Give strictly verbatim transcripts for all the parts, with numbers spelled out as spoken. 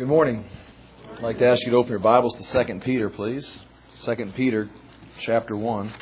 Good morning. I'd like to ask you to open your Bibles to Second Peter, please. Second Peter, chapter one.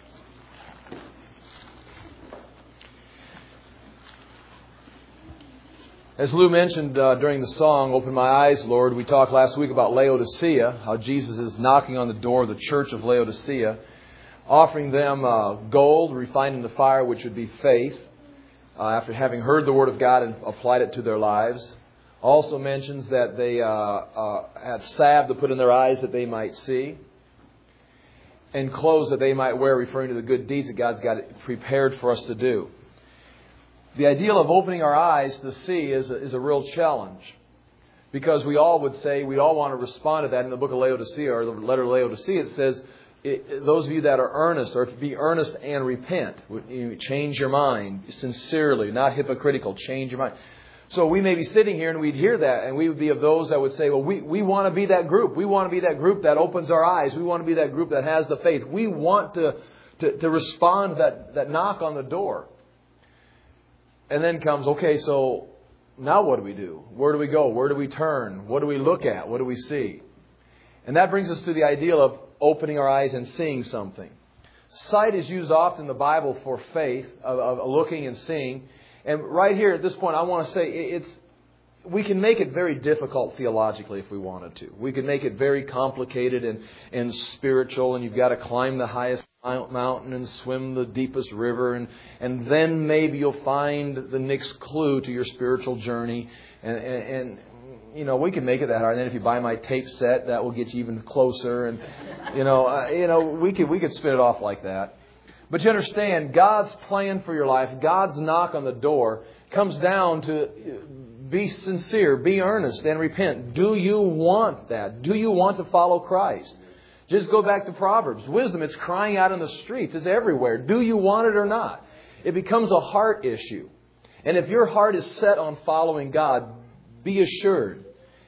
As Lou mentioned uh, during the song, Open My Eyes, Lord, we talked last week about Laodicea, how Jesus is knocking on the door of the church of Laodicea, offering them uh, gold, refined in the fire, which would be faith, uh, after having heard the Word of God and applied it to their lives. Also mentions that they uh, uh, had salve to put in their eyes that they might see, and clothes that they might wear, referring to the good deeds that God's got prepared for us to do. The ideal of opening our eyes to see is a, is a real challenge, because we all would say, we all want to respond to that. In the book of Laodicea, or the letter of Laodicea, it says, it, those of you that are earnest, or be earnest and repent. You change your mind sincerely, not hypocritical. Change your mind. So we may be sitting here and we'd hear that, and we would be of those that would say, well, we, we want to be that group. We want to be that group that opens our eyes. We want to be that group that has the faith. We want to, to, to respond to that, that knock on the door. And then comes, okay, so now what do we do? Where do we go? Where do we turn? What do we look at? What do we see? And that brings us to the ideal of opening our eyes and seeing something. Sight is used often in the Bible for faith, of, of looking and seeing. And right here at this point, I want to say it's we can make it very difficult theologically if we wanted to. We can make it very complicated and, and spiritual, and you've got to climb the highest mountain and swim the deepest river, and, and then maybe you'll find the next clue to your spiritual journey. And, and, and you know, we can make it that hard. And then if you buy my tape set, that will get you even closer. And you know, uh, you know, we could we could spin it off like that. But you understand, God's plan for your life, God's knock on the door, comes down to be sincere, be earnest, and repent. Do you want that? Do you want to follow Christ? Just go back to Proverbs. Wisdom, it's crying out in the streets. It's everywhere. Do you want it or not? It becomes a heart issue. And if your heart is set on following God, be assured,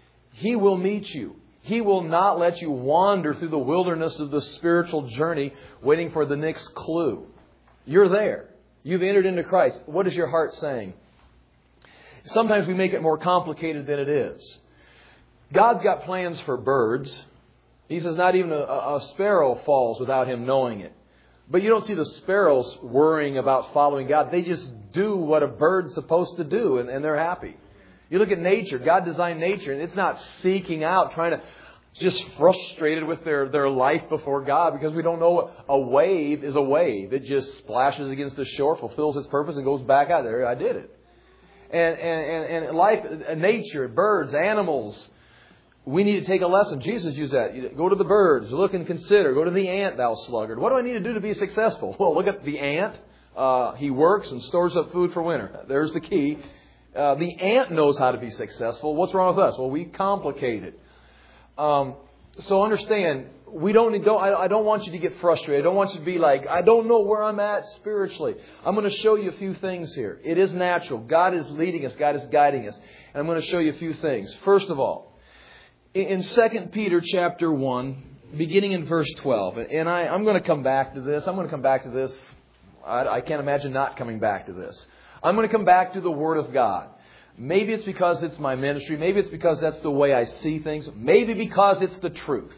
He will meet you. He will not let you wander through the wilderness of the spiritual journey waiting for the next clue. You're there. You've entered into Christ. What is your heart saying? Sometimes we make it more complicated than it is. God's got plans for birds. He says not even a, a sparrow falls without Him knowing it. But you don't see the sparrows worrying about following God. They just do what a bird's supposed to do, and, and they're happy. You look at nature. God designed nature, and it's not seeking out, trying to just frustrated with their, their life before God, because we don't know a wave is a wave. It just splashes against the shore, fulfills its purpose, and goes back out there. I did it. And, and, and life, nature, birds, animals, we need to take a lesson. Jesus used that. Go to the birds, look and consider. Go to the ant, thou sluggard. What do I need to do to be successful? Well, look at the ant. Uh, he works and stores up food for winter. There's the key. Uh, the ant knows how to be successful. What's wrong with us? Well, we complicate it. Um, so understand, we don't need, don't, I, I don't want you to get frustrated. I don't want you to be like, I don't know where I'm at spiritually. I'm going to show you a few things here. It is natural. God is leading us. God is guiding us. And I'm going to show you a few things. First of all, in Second Peter chapter one, beginning in verse twelve, and I, I'm going to come back to this. I'm going to come back to this. I, I can't imagine not coming back to this. I'm going to come back to the Word of God. Maybe it's because it's my ministry. Maybe it's because that's the way I see things. Maybe because it's the truth.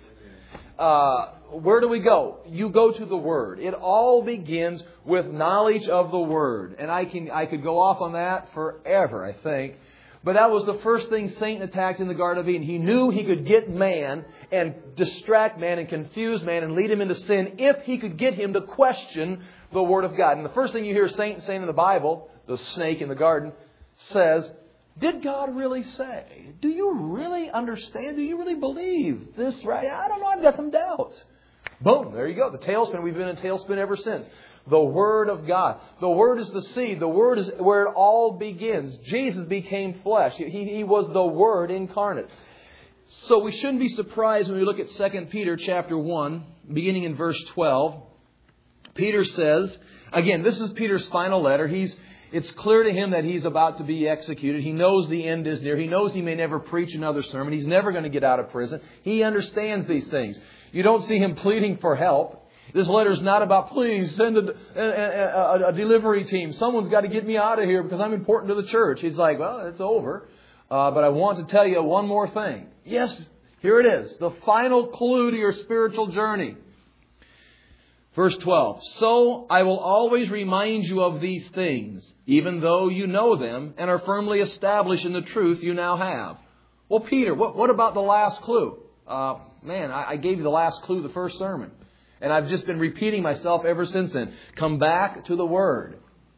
Uh, where do we go? You go to the Word. It all begins with knowledge of the Word. And I can I could go off on that forever, I think. But that was the first thing Satan attacked in the Garden of Eden. He knew he could get man and distract man and confuse man and lead him into sin if he could get him to question the Word of God. And the first thing you hear Satan saying in the Bible, the snake in the garden, says, did God really say? Do you really understand? Do you really believe this, right? I don't know. I've got some doubts. Boom. There you go. The tailspin. We've been in a tailspin ever since. The Word of God. The Word is the seed. The Word is where it all begins. Jesus became flesh. He, he was the Word incarnate. So we shouldn't be surprised when we look at Second Peter chapter one, beginning in verse twelve. Peter says, again, this is Peter's final letter. He's It's clear to him that he's about to be executed. He knows the end is near. He knows he may never preach another sermon. He's never going to get out of prison. He understands these things. You don't see him pleading for help. This letter is not about, please send a, a, a, a delivery team. Someone's got to get me out of here because I'm important to the church. He's like, well, it's over. Uh, but I want to tell you one more thing. Yes, here it is. The final clue to your spiritual journey. Verse twelve. So I will always remind you of these things, even though you know them and are firmly established in the truth you now have. Well, Peter, what, what about the last clue? Uh, man, I, I gave you the last clue the first sermon. And I've just been repeating myself ever since then. Come back to the Word.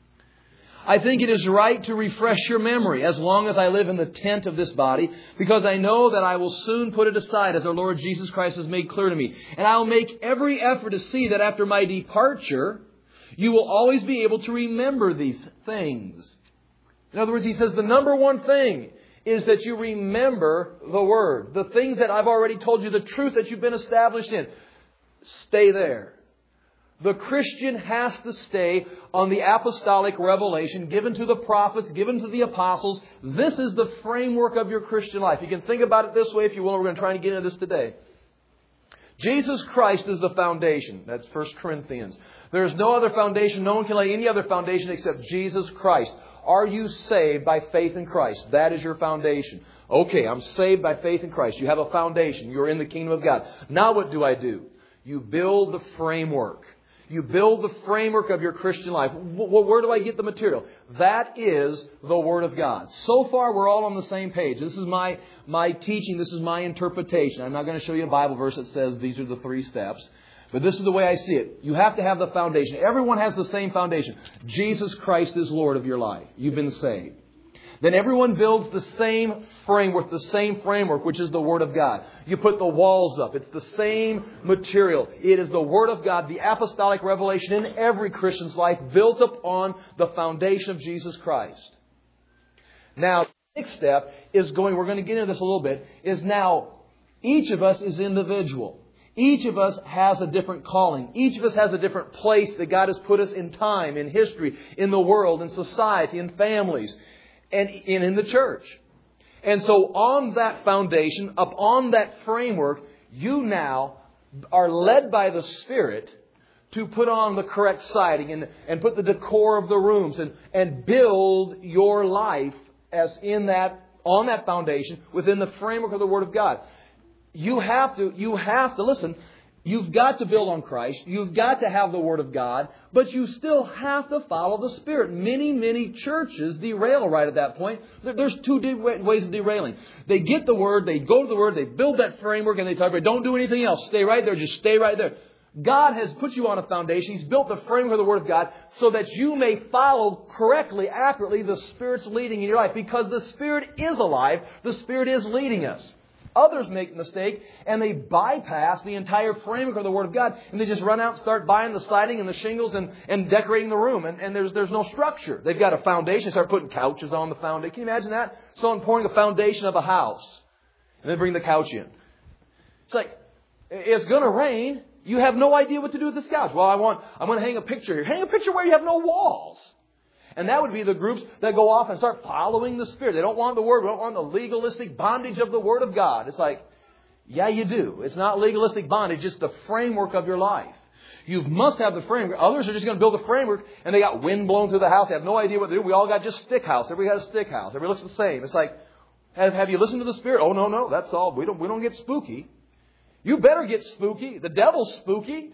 I think it is right to refresh your memory as long as I live in the tent of this body, because I know that I will soon put it aside as our Lord Jesus Christ has made clear to me. And I will make every effort to see that after my departure, you will always be able to remember these things. In other words, he says the number one thing is that you remember the Word. The things that I've already told you, the truth that you've been established in. Stay there. The Christian has to stay on the apostolic revelation given to the prophets, given to the apostles. This is the framework of your Christian life. You can think about it this way if you will. We're going to try to get into this today. Jesus Christ is the foundation. That's First Corinthians. There is no other foundation. No one can lay any other foundation except Jesus Christ. Are you saved by faith in Christ? That is your foundation. Okay, I'm saved by faith in Christ. You have a foundation. You're in the kingdom of God. Now what do I do? You build the framework. You build the framework of your Christian life. Where do I get the material? That is the Word of God. So far, we're all on the same page. This is my, my teaching. This is my interpretation. I'm not going to show you a Bible verse that says these are the three steps. But this is the way I see it. You have to have the foundation. Everyone has the same foundation. Jesus Christ is Lord of your life. You've been saved. Then everyone builds the same framework, the same framework, which is the Word of God. You put the walls up. It's the same material. It is the Word of God, the apostolic revelation in every Christian's life, built upon the foundation of Jesus Christ. Now, the next step is going, we're going to get into this a little bit, is now each of us is individual. Each of us has a different calling. Each of us has a different place that God has put us in time, in history, in the world, in society, in families. And in the church. And so on that foundation, upon that framework, you now are led by the Spirit to put on the correct siding and, and put the decor of the rooms and, and build your life as in that, on that foundation within the framework of the Word of God. You have to, you have to, listen, you've got to build on Christ. You've got to have the Word of God. But you still have to follow the Spirit. Many, many churches derail right at that point. There's two ways of derailing. They get the Word, they go to the Word, they build that framework, and they talk about don't do anything else. Stay right there. Just stay right there. God has put you on a foundation. He's built the framework of the Word of God so that you may follow correctly, accurately, the Spirit's leading in your life. Because the Spirit is alive. The Spirit is leading us. Others make the mistake and they bypass the entire framework of the Word of God and they just run out and start buying the siding and the shingles and, and decorating the room. And, and there's there's no structure. They've got a foundation. Start putting couches on the foundation. Can you imagine that? Someone pouring a foundation of a house and then bring the couch in. It's like, it's going to rain. You have no idea what to do with this couch. Well, I want, I'm going to hang a picture here. Hang a picture where you have no walls. And that would be the groups that go off and start following the Spirit. They don't want the Word. They don't want the legalistic bondage of the Word of God. It's like, yeah, you do. It's not legalistic bondage. It's the framework of your life. You must have the framework. Others are just going to build the framework and they got wind blown through the house. They have no idea what to do. We all got just stick house. Everybody has a stick house. Everybody looks the same. It's like, have, have you listened to the Spirit? Oh, no, no. That's all. We don't, we don't get spooky. You better get spooky. The devil's spooky.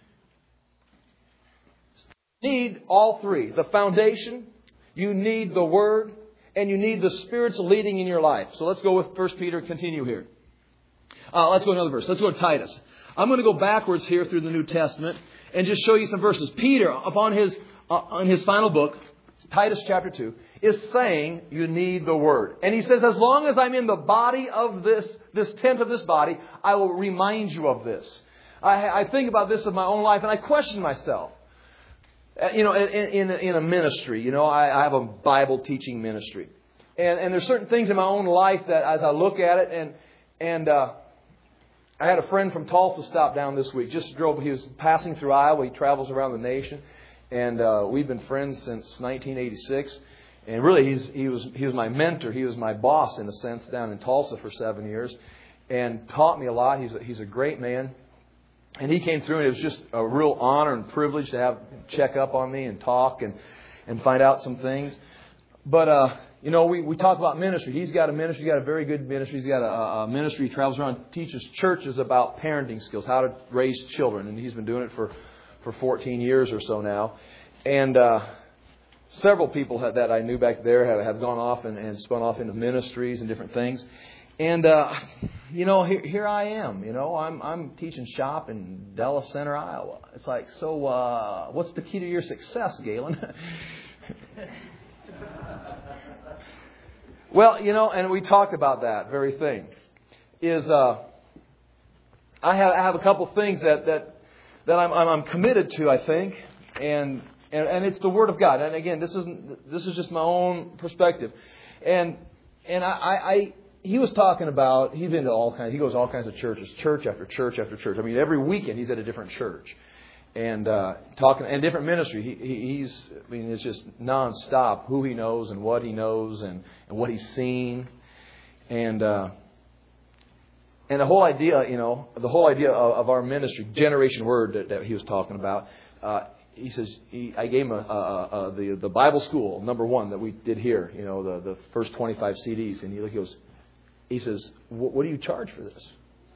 You need all three. The foundation, you need the Word, and you need the Spirit's leading in your life. So let's go with First Peter, continue here. Uh, let's go to another verse. Let's go to Titus. I'm going to go backwards here through the New Testament and just show you some verses. Peter, upon his, uh, on his final book, Titus chapter two, is saying you need the Word. And he says, as long as I'm in the body of this, this tent of this body, I will remind you of this. I, I think about this in my own life and I question myself. You know, in, in, in a ministry, you know, I, I have a Bible teaching ministry. And, and there's certain things in my own life that as I look at it, and and uh, I had a friend from Tulsa stop down this week. Just drove, he was passing through Iowa. He travels around the nation. And uh, we've been friends since nineteen eighty-six. And really, he's, he was he was my mentor. He was my boss, in a sense, down in Tulsa for seven years. And taught me a lot. He's a, he's a great man. And he came through, and it was just a real honor and privilege to have him check up on me and talk and, and find out some things. But uh, you know, we, we talk about ministry. He's got a ministry. He's got a very good ministry. He's got a, a ministry. He travels around, teaches churches about parenting skills, how to raise children. And he's been doing it for, for fourteen years or so now. And uh, several people that I knew back there have, have gone off and, and spun off into ministries and different things. And, uh, you know, here, here I am. You know, I'm I'm teaching shop in Della Center, Iowa. It's like, so uh, what's the key to your success, Galen? Well, you know, and we talked about that very thing. Is uh, I have I have a couple things that that that I'm I'm committed to, I think, and and and it's the Word of God. And again, this isn't this is just my own perspective, and and I. I, I He was talking about, he's been to all kinds, he goes to all kinds of churches, church after church after church. I mean, every weekend he's at a different church. And uh, talking, and different ministry. He, he, he's, I mean, it's just nonstop who he knows and what he knows and, and what he's seen. And uh, and the whole idea, you know, the whole idea of, of our ministry, Generation Word that, that he was talking about, uh, he says, he, I gave him a, a, a, the, the Bible school, number one, that we did here, you know, the, the first twenty-five C Ds. And he, he goes, He says, what do you charge for this?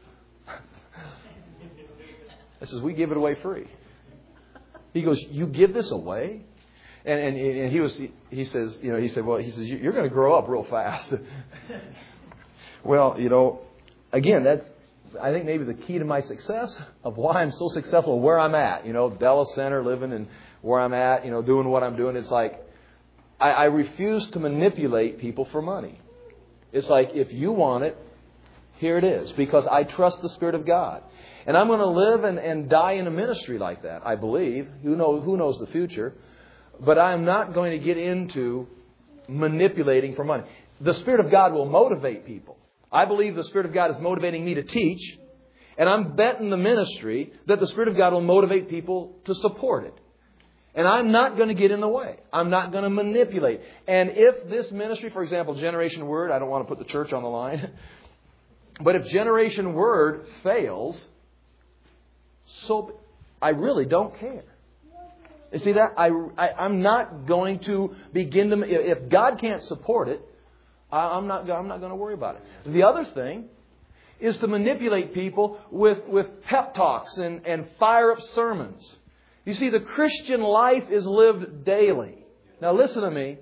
I says, we give it away free. He goes, you give this away? And, and, and he was, he says, you know, he said, well, he says, you're going to grow up real fast. Well, you know, again, that's, I think maybe the key to my success of why I'm so successful where I'm at, you know, Della Center, living and where I'm at, you know, doing what I'm doing. It's like, I, I refuse to manipulate people for money. It's like, if you want it, here it is. Because I trust the Spirit of God. And I'm going to live and, and die in a ministry like that, I believe. Who knows, who knows the future? But I'm not going to get into manipulating for money. The Spirit of God will motivate people. I believe the Spirit of God is motivating me to teach. And I'm betting the ministry that the Spirit of God will motivate people to support it. And I'm not going to get in the way. I'm not going to manipulate. And if this ministry, for example, Generation Word, I don't want to put the church on the line. But if Generation Word fails, so I really don't care. You see that? I, I, I'm not going to begin to... If God can't support it, I, I'm not, I'm not going to worry about it. The other thing is to manipulate people with, with pep talks and, and fire-up sermons. You see, the Christian life is lived daily. Now listen to me.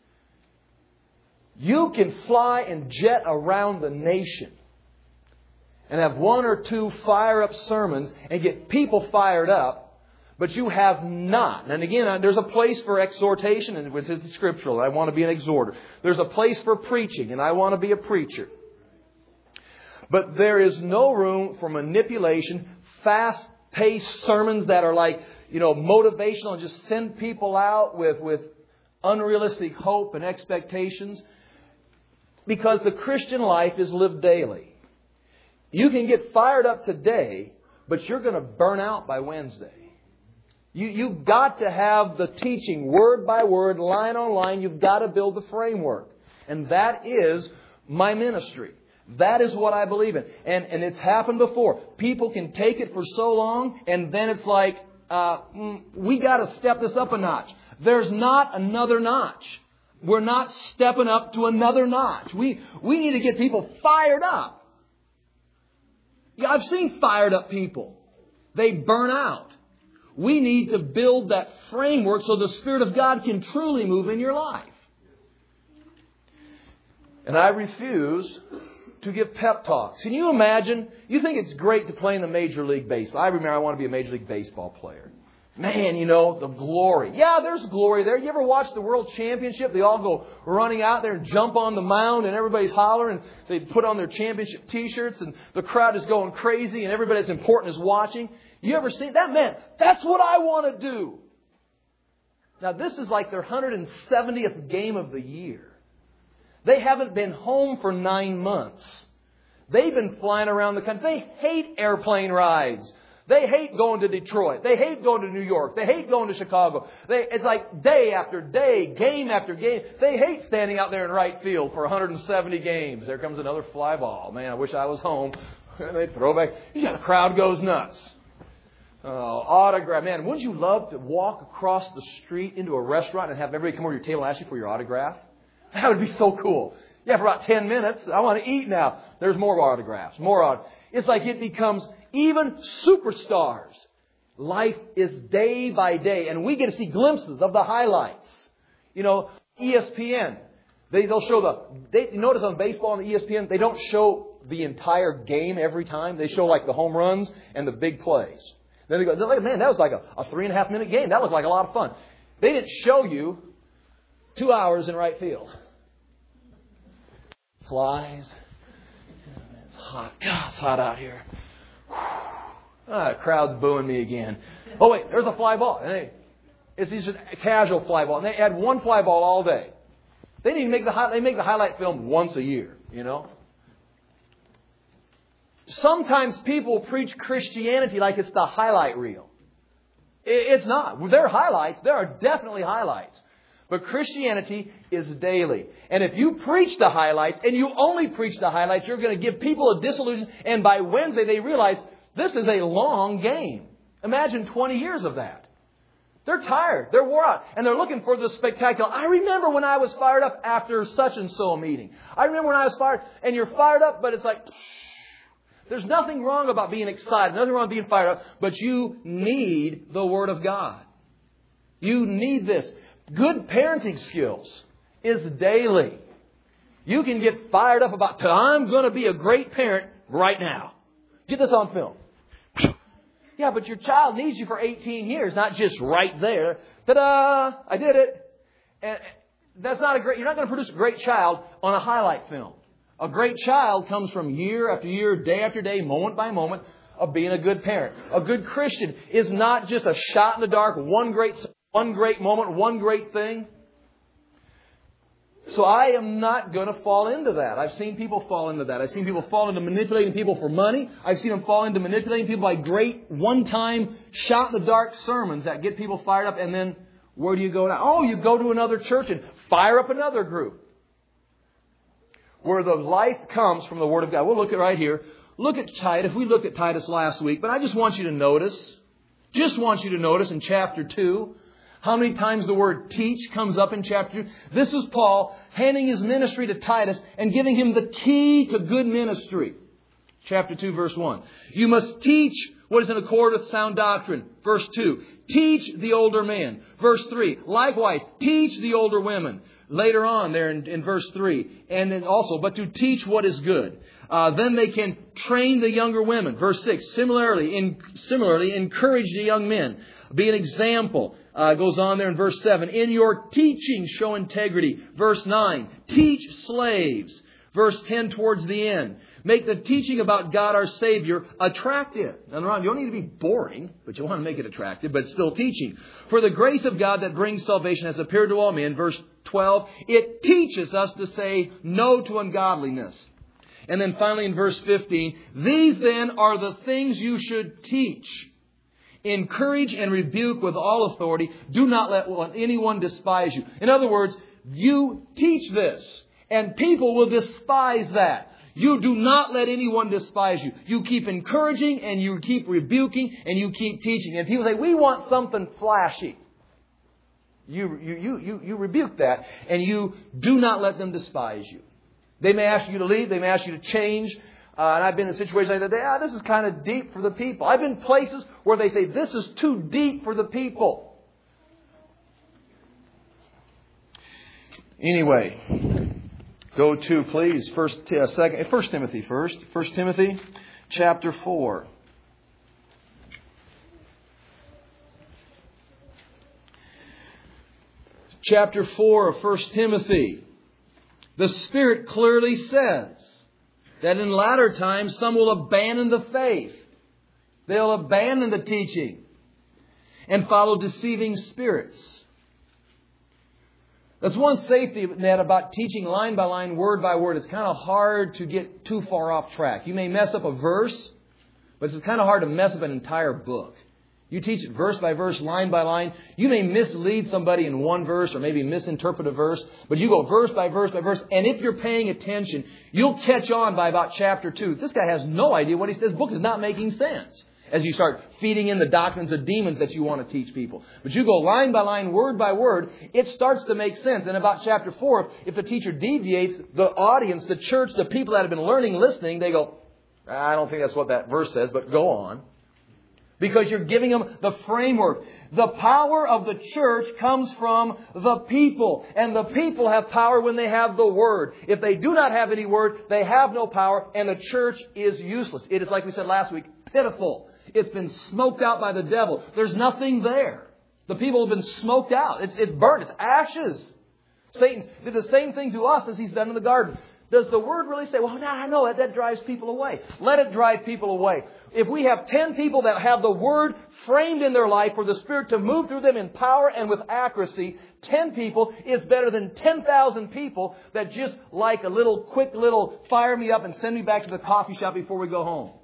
You can fly and jet around the nation and have one or two fire-up sermons and get people fired up, but you have not. And again, there's a place for exhortation, and it's scriptural. I want to be an exhorter. There's a place for preaching, and I want to be a preacher. But there is no room for manipulation, fast-paced sermons that are like, you know, motivational and just send people out with, with unrealistic hope and expectations. Because the Christian life is lived daily. You can get fired up today, but you're going to burn out by Wednesday. You, you've got to have the teaching word by word, line on line. You've got to build the framework. And that is my ministry. That is what I believe in. And, and it's happened before. People can take it for so long, and then it's like, uh, we got to step this up a notch. There's not another notch. We're not stepping up to another notch. We, we need to get people fired up. Yeah, I've seen fired up people. They burn out. We need to build that framework so the Spirit of God can truly move in your life. And I refuse to give pep talks. Can you imagine? You think it's great to play in the Major League Baseball. I remember I want to be a Major League Baseball player. Man, you know, the glory. Yeah, there's glory there. You ever watch the World Championship? They all go running out there and jump on the mound and everybody's hollering. They put on their championship T-shirts and the crowd is going crazy and everybody that's important is watching. You ever seen that? Man, that's what I want to do. Now, this is like their one hundred seventieth game of the year. They haven't been home for nine months. They've been flying around the country. They hate airplane rides. They hate going to Detroit. They hate going to New York. They hate going to Chicago. They, it's like day after day, game after game. They hate standing out there in right field for one hundred seventy games. There comes another fly ball. Man, I wish I was home. They throw back. Yeah, the crowd goes nuts. Uh, autograph. Man, wouldn't you love to walk across the street into a restaurant and have everybody come over to your table and ask you for your autograph? That would be so cool. Yeah, for about ten minutes. I want to eat now. There's more autographs. More autographs. It's like it becomes even superstars. Life is day by day. And we get to see glimpses of the highlights. You know, E S P N. They, they'll show the... They, notice on baseball on the E S P N, they don't show the entire game every time. They show like the home runs and the big plays. Then they go, they're like, man, that was like a, a three and a half minute game. That looked like a lot of fun. They didn't show you two hours in right field. Flies. It's hot. God, it's hot out here. Ah, the crowd's booing me again. Oh, wait, there's a fly ball. And they, it's just a casual fly ball. And they had one fly ball all day. They didn't even make the they make the highlight film once a year, you know. Sometimes people preach Christianity like it's the highlight reel. It's not. There are highlights. There are definitely highlights. But Christianity is daily. And if you preach the highlights and you only preach the highlights, you're going to give people a disillusion. And by Wednesday, they realize this is a long game. Imagine twenty years of that. They're tired. They're wore out. And they're looking for the spectacular. I remember when I was fired up after such and so a meeting. I remember when I was fired. And you're fired up, but it's like... There's nothing wrong about being excited. Nothing wrong with being fired up. But you need the Word of God. You need this. Good parenting skills is daily. You can get fired up about, I'm going to be a great parent right now. Get this on film. Yeah, but your child needs you for eighteen years, not just right there. Ta-da! I did it. And that's not a great, you're not going to produce a great child on a highlight film. A great child comes from year after year, day after day, moment by moment of being a good parent. A good Christian is not just a shot in the dark, one great, one great moment, one great thing. So I am not going to fall into that. I've seen people fall into that. I've seen people fall into manipulating people for money. I've seen them fall into manipulating people by great one-time shot in the dark sermons that get people fired up. And then where do you go now? Oh, you go to another church and fire up another group. Where the life comes from the Word of God. We'll look at right here. Look at Titus. We looked at Titus last week, but I just want you to notice, just want you to notice in chapter two, how many times the word teach comes up in chapter two. This is Paul handing his ministry to Titus and giving him the key to good ministry. Chapter two, verse one. You must teach what is in accord with sound doctrine. Verse two. Teach the older men. Verse three. Likewise, teach the older women. Later on there in, in verse three. And then also, but to teach what is good. Uh, then they can train the younger women. Verse six. Similarly, in, similarly, encourage the young men. Be an example. Uh, goes on there in verse seven. In your teaching, show integrity. Verse nine. Teach slaves. Verse ten towards the end. Make the teaching about God our Savior attractive. Now, you don't need to be boring, but you want to make it attractive, but still teaching. For the grace of God that brings salvation has appeared to all men. Verse twelve. It teaches us to say no to ungodliness. And then finally in verse fifteen. These then are the things you should teach. Encourage and rebuke with all authority. Do not let anyone despise you. In other words, you teach this. And people will despise that. You do not let anyone despise you. You keep encouraging and you keep rebuking and you keep teaching. And people say, we want something flashy. You, you, you, you, you rebuke that and you do not let them despise you. They may ask you to leave. They may ask you to change. Uh, and I've been in situations like that. Ah, this is kind of deep for the people. I've been places where they say, this is too deep for the people. Anyway, go to, please, first, uh, second, First Timothy first. First Timothy, chapter four. Chapter four of First Timothy. The Spirit clearly says that in latter times some will abandon the faith. They'll abandon the teaching and follow deceiving spirits. That's one safety net about teaching line by line, word by word. It's kind of hard to get too far off track. You may mess up a verse, but it's kind of hard to mess up an entire book. You teach it verse by verse, line by line. You may mislead somebody in one verse or maybe misinterpret a verse, but you go verse by verse by verse. And if you're paying attention, you'll catch on by about chapter two. This guy has no idea what he says. This book is not making sense. as you start feeding in the doctrines of demons that you want to teach people. But you go line by line, word by word, it starts to make sense. And about chapter four, if the teacher deviates, the audience, the church, the people that have been learning, listening, they go, I don't think that's what that verse says, but go on. Because you're giving them the framework. The power of the church comes from the people. And the people have power when they have the Word. If they do not have any Word, they have no power. And the church is useless. It is, like we said last week, pitiful. It's been smoked out by the devil. There's nothing there. The people have been smoked out. It's, it's burnt. It's ashes. Satan did the same thing to us as he's done in the garden. Does the Word really say, well, no, I know that, that drives people away. Let it drive people away. If we have ten people that have the Word framed in their life for the Spirit to move through them in power and with accuracy, ten people is better than ten thousand people that just like a little quick little fire me up and send me back to the coffee shop before we go home.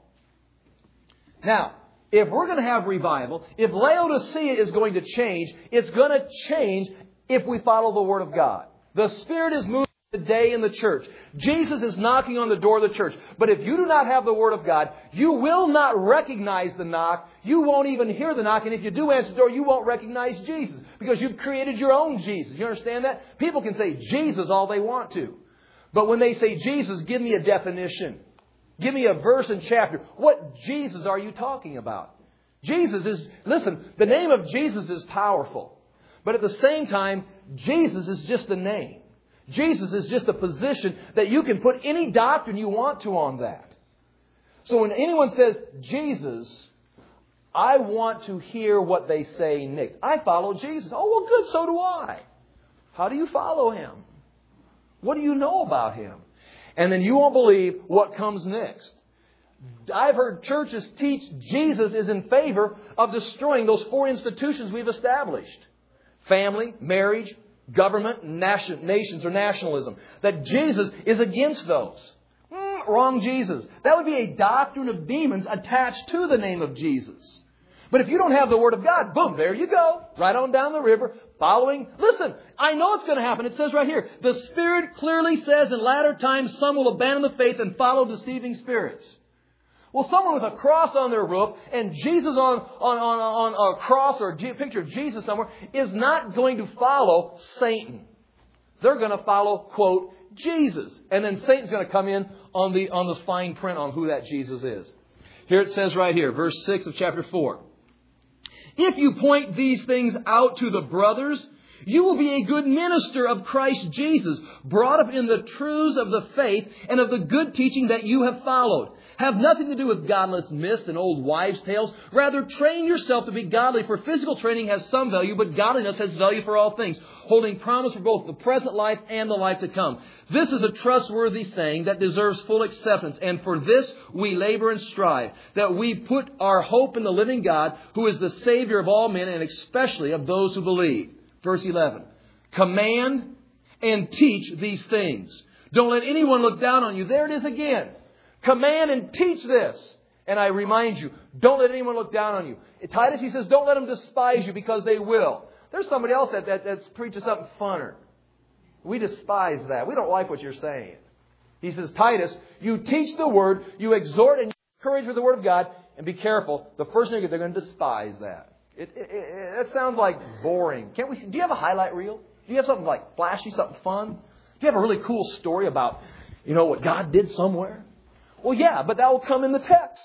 Now, if we're going to have revival, if Laodicea is going to change, it's going to change if we follow the Word of God. The Spirit is moving today in the church. Jesus is knocking on the door of the church. But if you do not have the Word of God, you will not recognize the knock. You won't even hear the knock. And if you do answer the door, you won't recognize Jesus. Because you've created your own Jesus. You understand that? People can say Jesus all they want to. But when they say Jesus, give me a definition. Give me a verse and chapter. What Jesus are you talking about? Jesus is, listen, the name of Jesus is powerful. But at the same time, Jesus is just a name. Jesus is just a position that you can put any doctrine you want to on that. So when anyone says Jesus, I want to hear what they say next. I follow Jesus. Oh, well, good, so do I. How do you follow Him? What do you know about Him? And then you won't believe what comes next. I've heard churches teach Jesus is in favor of destroying those four institutions we've established. Family, marriage, government, nation, nations, or nationalism. That Jesus is against those. Mm, wrong Jesus. That would be a doctrine of demons attached to the name of Jesus. But if you don't have the Word of God, boom, there you go. Right on down the river, following. Listen, I know it's going to happen. It says right here, the Spirit clearly says in latter times some will abandon the faith and follow deceiving spirits. Well, someone with a cross on their roof and Jesus on, on, on, on a cross or a picture of Jesus somewhere is not going to follow Satan. They're going to follow, quote, Jesus. And then Satan's going to come in on the, on the fine print on who that Jesus is. Here it says right here, verse six of chapter four. If you point these things out to the brothers, you will be a good minister of Christ Jesus, brought up in the truths of the faith and of the good teaching that you have followed. Have nothing to do with godless myths and old wives' tales. Rather, train yourself to be godly, for physical training has some value, but godliness has value for all things, holding promise for both the present life and the life to come. This is a trustworthy saying that deserves full acceptance, and for this we labor and strive, that we put our hope in the living God, who is the Savior of all men, and especially of those who believe. Verse eleven. Command and teach these things. Don't let anyone look down on you. There it is again. Command and teach this. And I remind you, don't let anyone look down on you. In Titus, he says, don't let them despise you, because they will. There's somebody else that, that that's preaches something funner. We despise that. We don't like what you're saying. He says, Titus, you teach the Word, you exhort and you encourage with the Word of God, and be careful. The first thing, they're going to despise that. It, it, it, that sounds like boring. Can't we? Do you have a highlight reel? Do you have something like flashy, something fun? Do you have a really cool story about, you know, what God did somewhere? Well, yeah, but that will come in the text.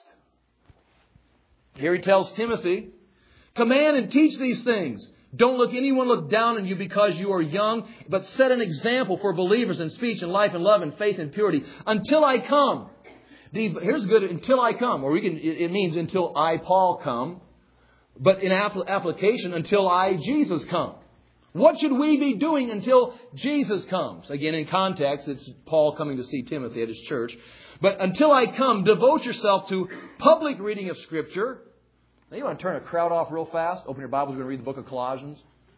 Here he tells Timothy, command and teach these things. Don't let anyone look down on you because you are young, but set an example for believers in speech and life and love and faith and purity until I come. Here's good, until I come, or we can. It means until I, Paul, come. But in application, until I, Jesus, come. What should we be doing until Jesus comes? Again, in context, it's Paul coming to see Timothy at his church. But until I come, devote yourself to public reading of Scripture. Now, you want to turn a crowd off real fast? Open your Bibles, we're going to read the book of Colossians.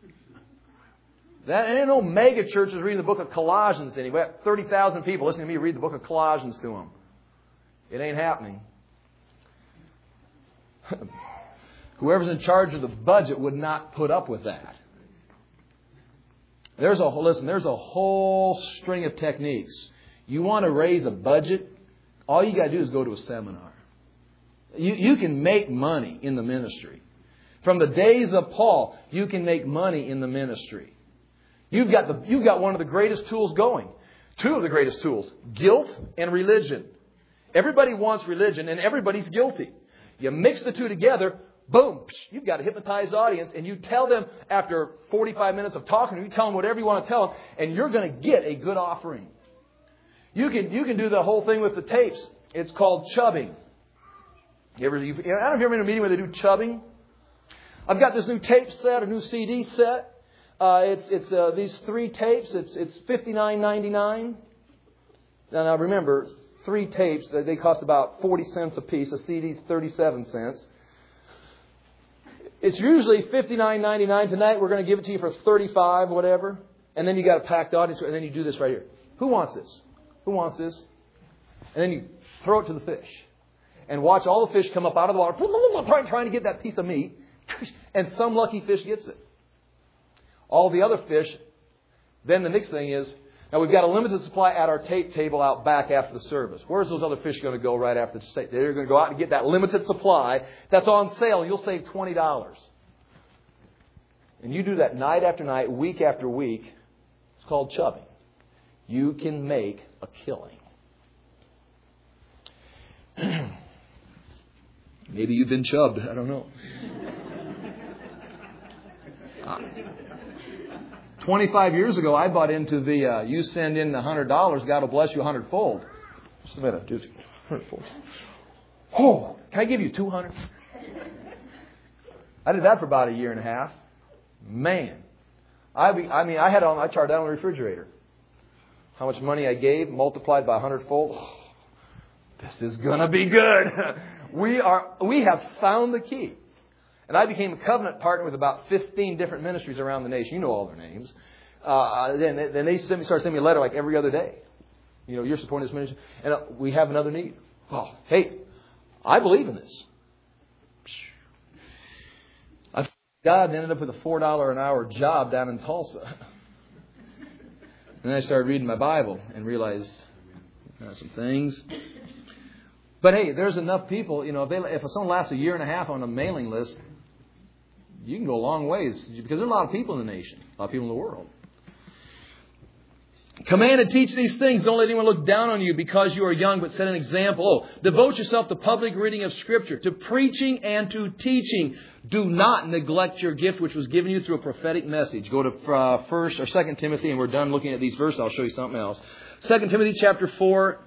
That ain't no mega churches reading the book of Colossians to any. We got thirty thousand people listening to me read the book of Colossians to them. It ain't happening. Whoever's in charge of the budget would not put up with that. There's a listen, there's a whole string of techniques. You want to raise a budget, all you got to do is go to a seminar. You, you can make money in the ministry. From the days of Paul, you can make money in the ministry. You've got the, you've got one of the greatest tools going. Two of the greatest tools, guilt and religion. Everybody wants religion and everybody's guilty. You mix the two together, boom, you've got a hypnotized audience, and you tell them after forty-five minutes of talking, you tell them whatever you want to tell them, and you're going to get a good offering. You can, you can do the whole thing with the tapes. It's called chubbing. You ever, you've, I don't know if you've ever been in a meeting where they do chubbing. I've got this new tape set, a new C D set. Uh, it's it's uh, these three tapes. It's it's fifty-nine ninety-nine. Now, now remember, three tapes, they cost about forty cents a piece. A C D's thirty-seven cents. It's usually fifty-nine ninety-nine. Tonight we're going to give it to you for thirty-five, whatever. And then you got a packed audience, and then you do this right here. Who wants this? Who wants this? And then you throw it to the fish. And watch all the fish come up out of the water, trying to get that piece of meat. And some lucky fish gets it. All the other fish, then the next thing is, now we've got a limited supply at our tape table out back after the service. Where's those other fish going to go right after the tape? They're going to go out and get that limited supply that's on sale. You'll save twenty dollars. And you do that night after night, week after week. It's called chubbing. You can make a killing. Maybe you've been chubbed. I don't know. Uh, twenty-five years ago, I bought into the, uh, you send in one hundred dollars, God will bless you a hundredfold. Just a minute. Just hundredfold. Oh, can I give you two hundred? I did that for about a year and a half. Man. I, be, I mean, I had on, I charted that on the refrigerator. How much money I gave multiplied by a hundredfold. Oh, this is going to be good. We are, we have found the key. And I became a covenant partner with about fifteen different ministries around the nation. You know all their names. Uh, then, then they send me, start sending me a letter like every other day. You know, you're supporting this ministry. And uh, we have another need. Oh, hey, I believe in this. I God ended up with a four dollars an hour job down in Tulsa. And then I started reading my Bible and realized uh, some things. But hey, there's enough people, you know, if, they, if someone lasts a year and a half on a mailing list, you can go a long ways. Because there are a lot of people in the nation, a lot of people in the world. Command and teach these things. Don't let anyone look down on you because you are young, but set an example. Oh, devote yourself to public reading of Scripture, to preaching and to teaching. Do not neglect your gift which was given you through a prophetic message. Go to uh, First or Second Timothy, and we're done looking at these verses. I'll show you something else. Second Timothy chapter four.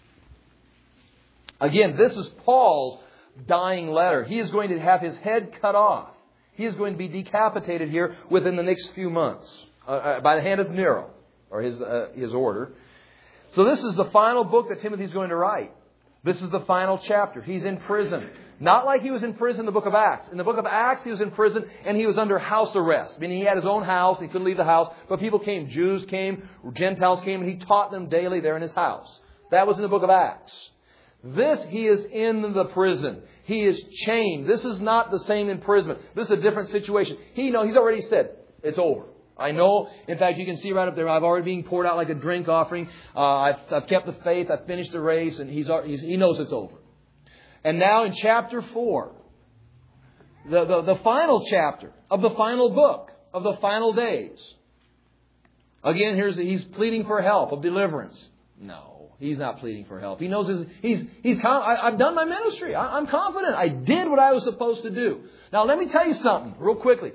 Again, this is Paul's dying letter. He is going to have his head cut off. He is going to be decapitated here within the next few months uh, by the hand of Nero, or his uh, his order. So this is the final book that Timothy is going to write. This is the final chapter. He's in prison. Not like he was in prison in the book of Acts. In the book of Acts, he was in prison and he was under house arrest. Meaning he had his own house. He couldn't leave the house. But people came. Jews came. Gentiles came. And he taught them daily there in his house. That was in the book of Acts. This, he is in the prison. He is chained. This is not the same imprisonment. This is a different situation. He know, he's already said, it's over. I know. In fact, you can see right up there, I've already been poured out like a drink offering. Uh, I've, I've kept the faith. I've finished the race. And he's, he's he knows it's over. And now in chapter four, the, the, the final chapter of the final book of the final days. Again, here's he's pleading for help, of deliverance. No. He's not pleading for help. He knows his, he's, he's, I, I've done my ministry. I, I'm confident. I did what I was supposed to do. Now, let me tell you something real quickly.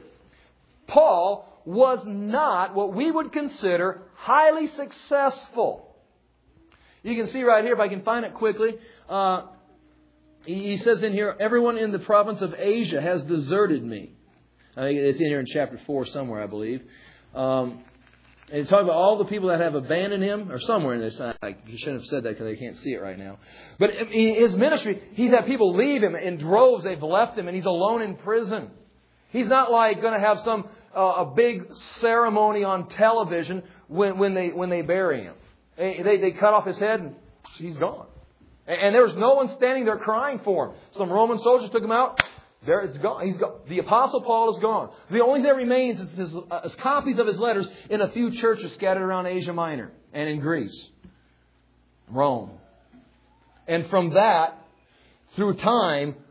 Paul was not what we would consider highly successful. You can see right here, if I can find it quickly, uh, he, he says in here, everyone in the province of Asia has deserted me. I think it's in here in chapter four somewhere, I believe. Um, And it's talking about all the people that have abandoned him, or somewhere in this. I shouldn't have said that because I can't see it right now. But in his ministry, he's had people leave him in droves. They've left him, and he's alone in prison. He's not like going to have some uh, a big ceremony on television when, when they when they bury him. They, they they cut off his head, and he's gone. And, and there was no one standing there crying for him. Some Roman soldiers took him out. There it's gone. He's gone. The Apostle Paul is gone. The only thing that remains is, his, uh, is copies of his letters in a few churches scattered around Asia Minor and in Greece, Rome. And from that, through time,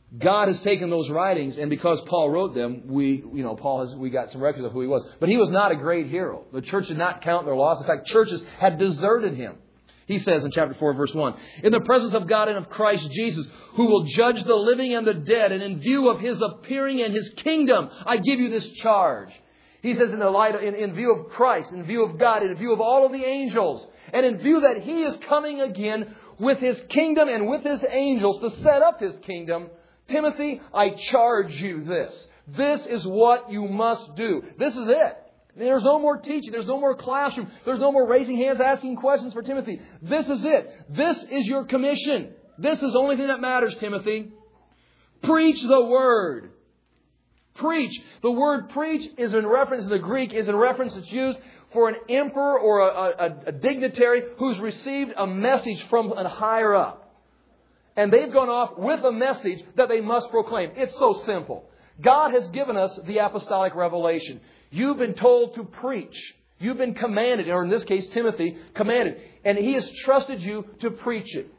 God has taken those writings, and because Paul wrote them, we, you know, Paul has, we got some records of who he was. But he was not a great hero. The church did not count their loss. In fact, churches had deserted him. He says in chapter four, verse one, in the presence of God and of Christ Jesus, who will judge the living and the dead, and in view of His appearing and His kingdom, I give you this charge. He says in the light, of, in, in view of Christ, in view of God, in view of all of the angels, and in view that He is coming again with His kingdom and with His angels to set up His kingdom, Timothy, I charge you this. This is what you must do. This is it. There's no more teaching. There's no more classroom. There's no more raising hands, asking questions for Timothy. This is it. This is your commission. This is the only thing that matters, Timothy. Preach the Word. Preach. The word preach is in reference, in the Greek, is in reference, it's used for an emperor or a, a, a dignitary who's received a message from a higher up. And they've gone off with a message that they must proclaim. It's so simple. God has given us the apostolic revelation. You've been told to preach. You've been commanded, or in this case, Timothy, commanded. And he has trusted you to preach it.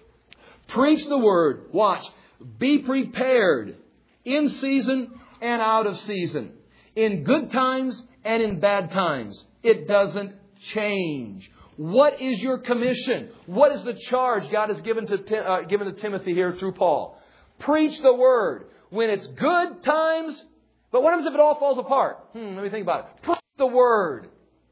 Preach the Word. Watch. Be prepared in season and out of season. In good times and in bad times. It doesn't change. What is your commission? What is the charge God has given to, uh, given to Timothy here through Paul? Preach the Word. When it's good times, but what happens if it all falls apart? Hmm, let me think about it. Preach the Word.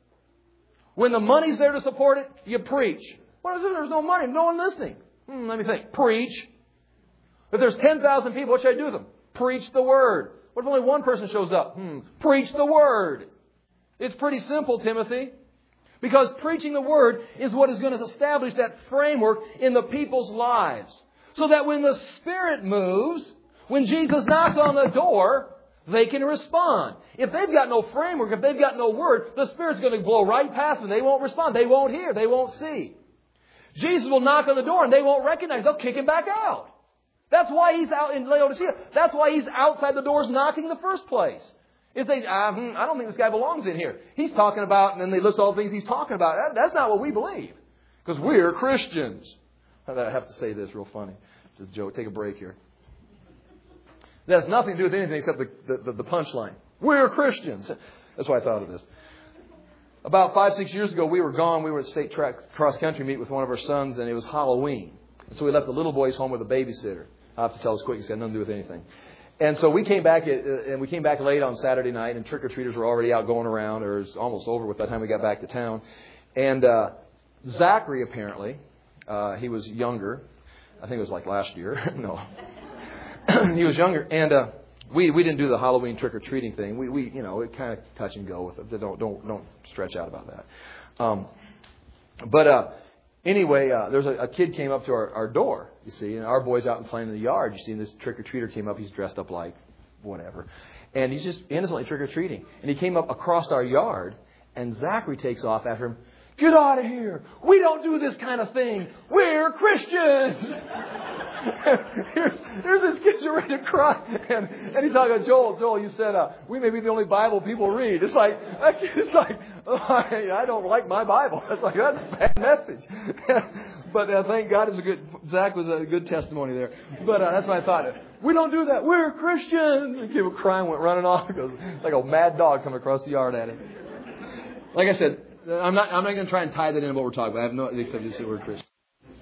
When the money's there to support it, you preach. What happens if there's no money, no one listening? Hmm, let me think. Preach. If there's ten thousand people, what should I do with them? Preach the Word. What if only one person shows up? Hmm, preach the Word. It's pretty simple, Timothy. Because preaching the Word is what is going to establish that framework in the people's lives. So that when the Spirit moves, when Jesus knocks on the door, they can respond. If they've got no framework, if they've got no Word, the Spirit's going to blow right past them. They won't respond. They won't hear. They won't see. Jesus will knock on the door and they won't recognize. They'll kick him back out. That's why he's out in Laodicea. That's why he's outside the doors knocking in the first place. If they, uh, I don't think this guy belongs in here. He's talking about, and then they list all the things he's talking about. That, that's not what we believe. Because we're Christians. I have to say this real funny. Just a joke. Take a break here. That has nothing to do with anything except the, the, the punchline. We're Christians. That's why I thought of this. About five, six years ago, we were gone. We were at state track cross-country meet with one of our sons, and it was Halloween. And so we left the little boys home with a babysitter. I'll have to tell this quick. It's got nothing to do with anything. And so we came back, and we came back late on Saturday night, and trick-or-treaters were already out going around, or it was almost over by the time we got back to town. And uh, Zachary, apparently, uh, he was younger. I think it was like last year. No. He was younger, and uh, we we didn't do the Halloween trick-or-treating thing. We, we you know, it kind of touch and go with it. Don't, don't, don't stretch out about that. Um, but uh, anyway, uh, there's a, a kid came up to our, our door, you see, and our boy's out and playing in the yard. You see, and this trick-or-treater came up. He's dressed up like whatever. And he's just innocently trick-or-treating. And he came up across our yard, and Zachary takes off after him. Get out of here. We don't do this kind of thing. We're Christians. here's, here's this kid ready to cry. And, and he's talking to Joel. Joel, you said, uh, we may be the only Bible people read. It's like, it's like oh, I, I don't like my Bible. It's like, that's a bad message. But uh, thank God it's a good, Zach was a good testimony there. But uh, that's what I thought. We don't do that. We're Christians. The kid was crying, went running off. Goes, like a mad dog coming across the yard at him. Like I said, I'm not I'm not going to try and tie that into what we're talking about. I have no except just the word Christian.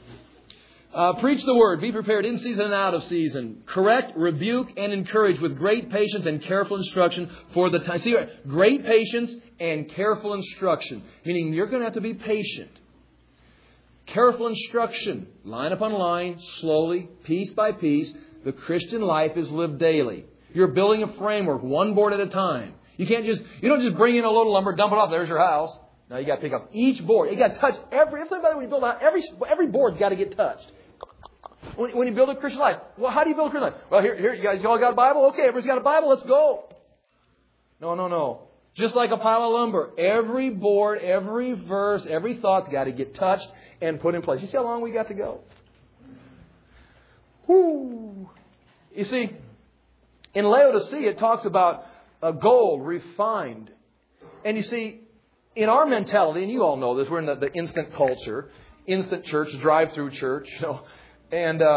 Uh, preach the Word. Be prepared in season and out of season. Correct, rebuke, and encourage with great patience and careful instruction for the time. See, great patience and careful instruction. Meaning you're going to have to be patient. Careful instruction. Line upon line, slowly, piece by piece. The Christian life is lived daily. You're building a framework, one board at a time. You can't just, you don't just bring in a load of lumber, dump it off, there's your house. Now you got to pick up each board. You got to touch every. By the way, when you build a house, every every board's got to get touched. When, when you build a Christian life, well, how do you build a Christian life? Well, here, here, you guys, you all got a Bible? Okay, everybody's got a Bible. Let's go. No, no, no. Just like a pile of lumber, every board, every verse, every thought's got to get touched and put in place. You see how long we got to go? Whoo! You see, in Laodicea, it talks about a gold refined, and you see. In our mentality, and you all know this, we're in the, the instant culture, instant church, drive-through church, you know, and uh,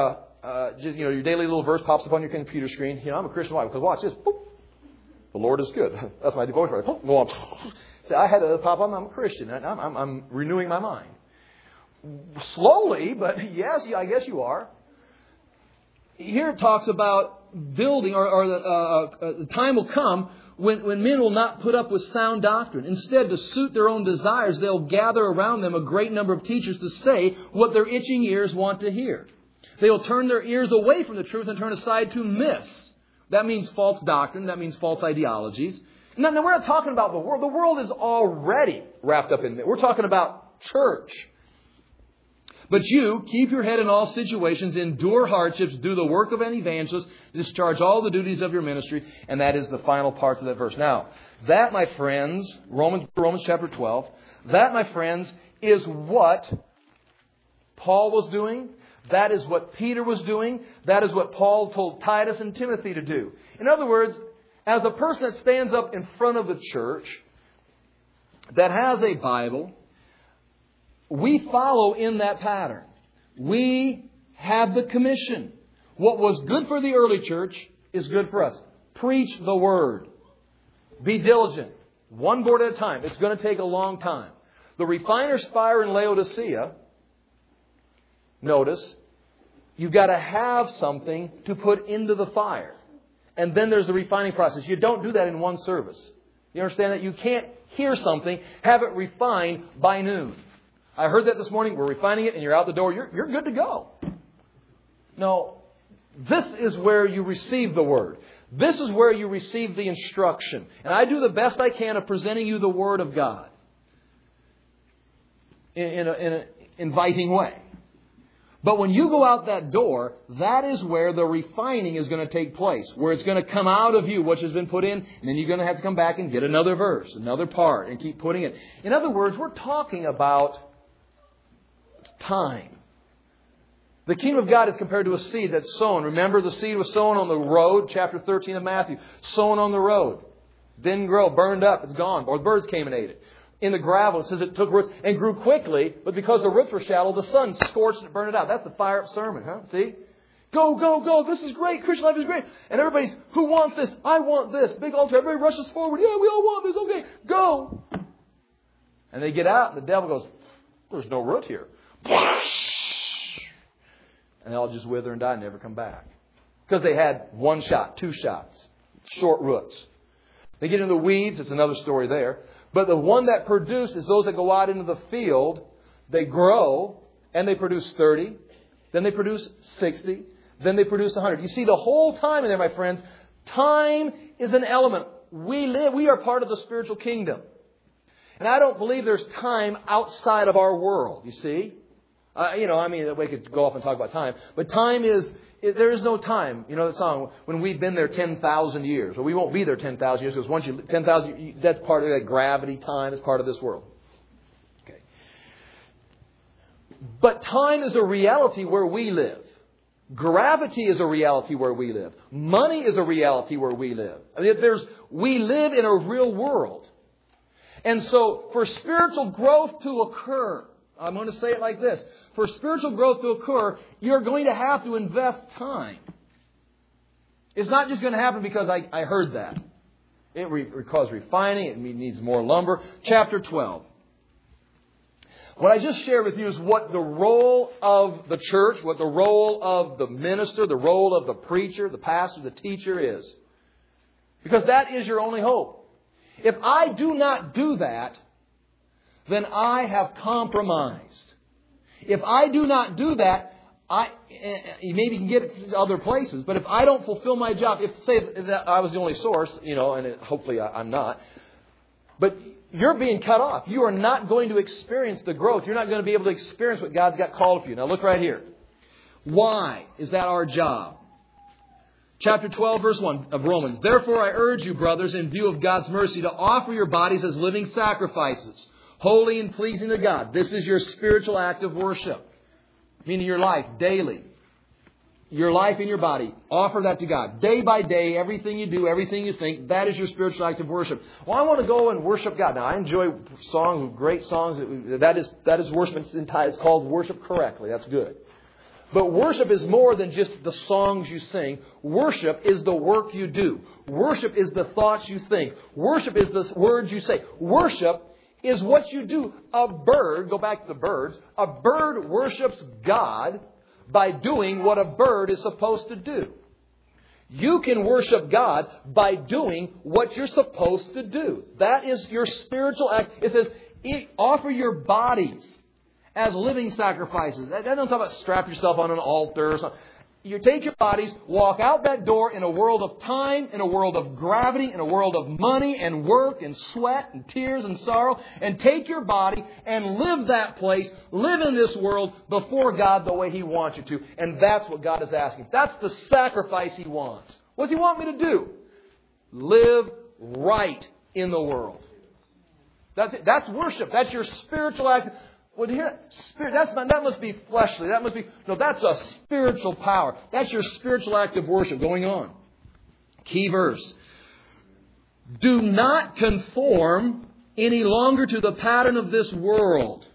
uh, just, you know, your daily little verse pops up on your computer screen. You know, I'm a Christian. Why? Because watch this. Boop. The Lord is good. That's my devotion. Right? Go on. See, I had to pop up. I'm a Christian. I'm, I'm, I'm renewing my mind. Slowly, but yes, I guess you are. Here it talks about building, or, or the, uh, uh, the time will come when, when men will not put up with sound doctrine. Instead, to suit their own desires, they'll gather around them a great number of teachers to say what their itching ears want to hear. They will turn their ears away from the truth and turn aside to myths. That means false doctrine. That means false ideologies. Now, now, we're not talking about the world. The world is already wrapped up in it. We're talking about church. But you, keep your head in all situations, endure hardships, do the work of an evangelist, discharge all the duties of your ministry, and that is the final part of that verse. Now, that, my friends, Romans, Romans chapter twelve, that, my friends, is what Paul was doing. That is what Peter was doing. That is what Paul told Titus and Timothy to do. In other words, as a person that stands up in front of the church, that has a Bible, we follow in that pattern. We have the commission. What was good for the early church is good for us. Preach the word. Be diligent. One board at a time. It's going to take a long time. The refiner's fire in Laodicea, notice, you've got to have something to put into the fire. And then there's the refining process. You don't do that in one service. You understand that? You can't hear something, have it refined by noon. I heard that this morning. We're refining it and you're out the door. You're, you're good to go. No, this is where you receive the Word. This is where you receive the instruction. And I do the best I can of presenting you the Word of God in, in, a, in an inviting way. But when you go out that door, that is where the refining is going to take place. Where it's going to come out of you, which has been put in. And then you're going to have to come back and get another verse, another part, and keep putting it. In other words, we're talking about time. The kingdom of God is compared to a seed that's sown. Remember, the seed was sown on the road, chapter thirteen of Matthew. Sown on the road. Didn't grow, burned up, it's gone. Or the birds came and ate it. In the gravel, it says it took roots and grew quickly, but because the roots were shallow, the sun scorched it, burned it out. That's the fire-up sermon, huh? See? Go, go, go. This is great. Christian life is great. And everybody's, who wants this? I want this. Big altar. Everybody rushes forward. Yeah, we all want this. Okay, go. And they get out, and the devil goes, there's no root here. And they all just wither and die and never come back. Because they had one shot, two shots, short roots. They get into the weeds. It's another story there. But the one that produces is those that go out into the field. They grow and they produce thirty. Then they produce sixty. Then they produce one hundred. You see, the whole time in there, my friends, time is an element. We live, we are part of the spiritual kingdom. And I don't believe there's time outside of our world, you see. Uh, you know, I mean, we could go off and talk about time. But time is, there is no time. You know the song, when we've been there ten thousand years. Well, we won't be there ten thousand years because once you, ten thousand, that's part of that gravity, time is part of this world. Okay. But time is a reality where we live. Gravity is a reality where we live. Money is a reality where we live. I mean, there's, we live in a real world. And so, for spiritual growth to occur, I'm going to say it like this. For spiritual growth to occur, you're going to have to invest time. It's not just going to happen because I, I heard that. It re- requires refining. It needs more lumber. Chapter twelve. What I just shared with you is what the role of the church, what the role of the minister, the role of the preacher, the pastor, the teacher is. Because that is your only hope. If I do not do that, then I have compromised. If I do not do that, I maybe can get it to other places. But if I don't fulfill my job, if say that I was the only source, you know, and it, hopefully I'm not, but you're being cut off. You are not going to experience the growth. You're not going to be able to experience what God's got called for you. Now look right here. Why is that our job? Chapter twelve, verse one of Romans. Therefore I urge you, brothers, in view of God's mercy, to offer your bodies as living sacrifices, holy and pleasing to God. This is your spiritual act of worship. Meaning your life, daily. Your life in your body. Offer that to God. Day by day, everything you do, everything you think, that is your spiritual act of worship. Well, I want to go and worship God. Now, I enjoy songs, great songs. That is, that is worship. It's called worship correctly. That's good. But worship is more than just the songs you sing. Worship is the work you do. Worship is the thoughts you think. Worship is the words you say. Worship is what you do. A bird, go back to the birds, a bird worships God by doing what a bird is supposed to do. You can worship God by doing what you're supposed to do. That is your spiritual act. It says, offer your bodies as living sacrifices. I don't talk about strap yourself on an altar or something. You take your bodies, walk out that door in a world of time, in a world of gravity, in a world of money and work and sweat and tears and sorrow, and take your body and live that place, live in this world before God the way He wants you to. And that's what God is asking. That's the sacrifice He wants. What does He want me to do? Live right in the world. That's it. That's worship. That's your spiritual act. Well, here, spirit, that's not, that must be fleshly. That must be, no, that's a spiritual power. That's your spiritual act of worship going on. Key verse. Do not conform any longer to the pattern of this world.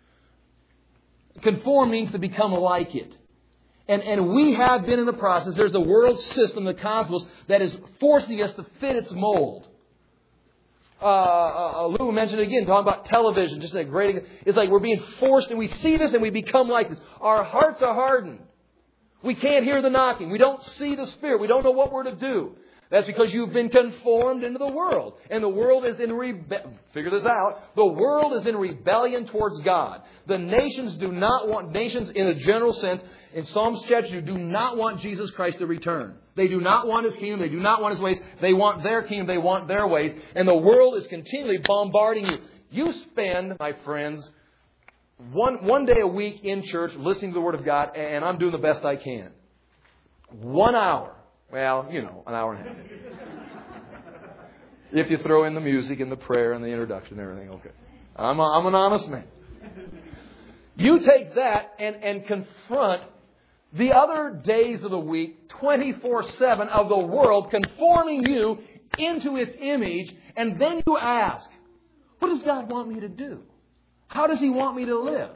Conform means to become like it. And, and we have been in the process. There's a world system, the cosmos, that is forcing us to fit its mold. Uh, uh, Lou mentioned it again, talking about television, just a great. It's like we're being forced, and we see this, and we become like this. Our hearts are hardened. We can't hear the knocking. We don't see the Spirit. We don't know what we're to do. That's because you've been conformed into the world, and the world is in rebellion. Figure this out. The world is in rebellion towards God. The nations do not want nations in a general sense. In Psalms chapter two, do not want Jesus Christ to return. They do not want His kingdom. They do not want His ways. They want their kingdom. They want their ways. And the world is continually bombarding you. You spend, my friends, one, one day a week in church listening to the Word of God, and I'm doing the best I can. One hour. Well, you know, an hour and a half. If you throw in the music and the prayer and the introduction and everything, okay. I'm, a, I'm an honest man. You take that and, and confront the other days of the week, twenty-four seven of the world, conforming you into its image, and then you ask, what does God want me to do? How does He want me to live?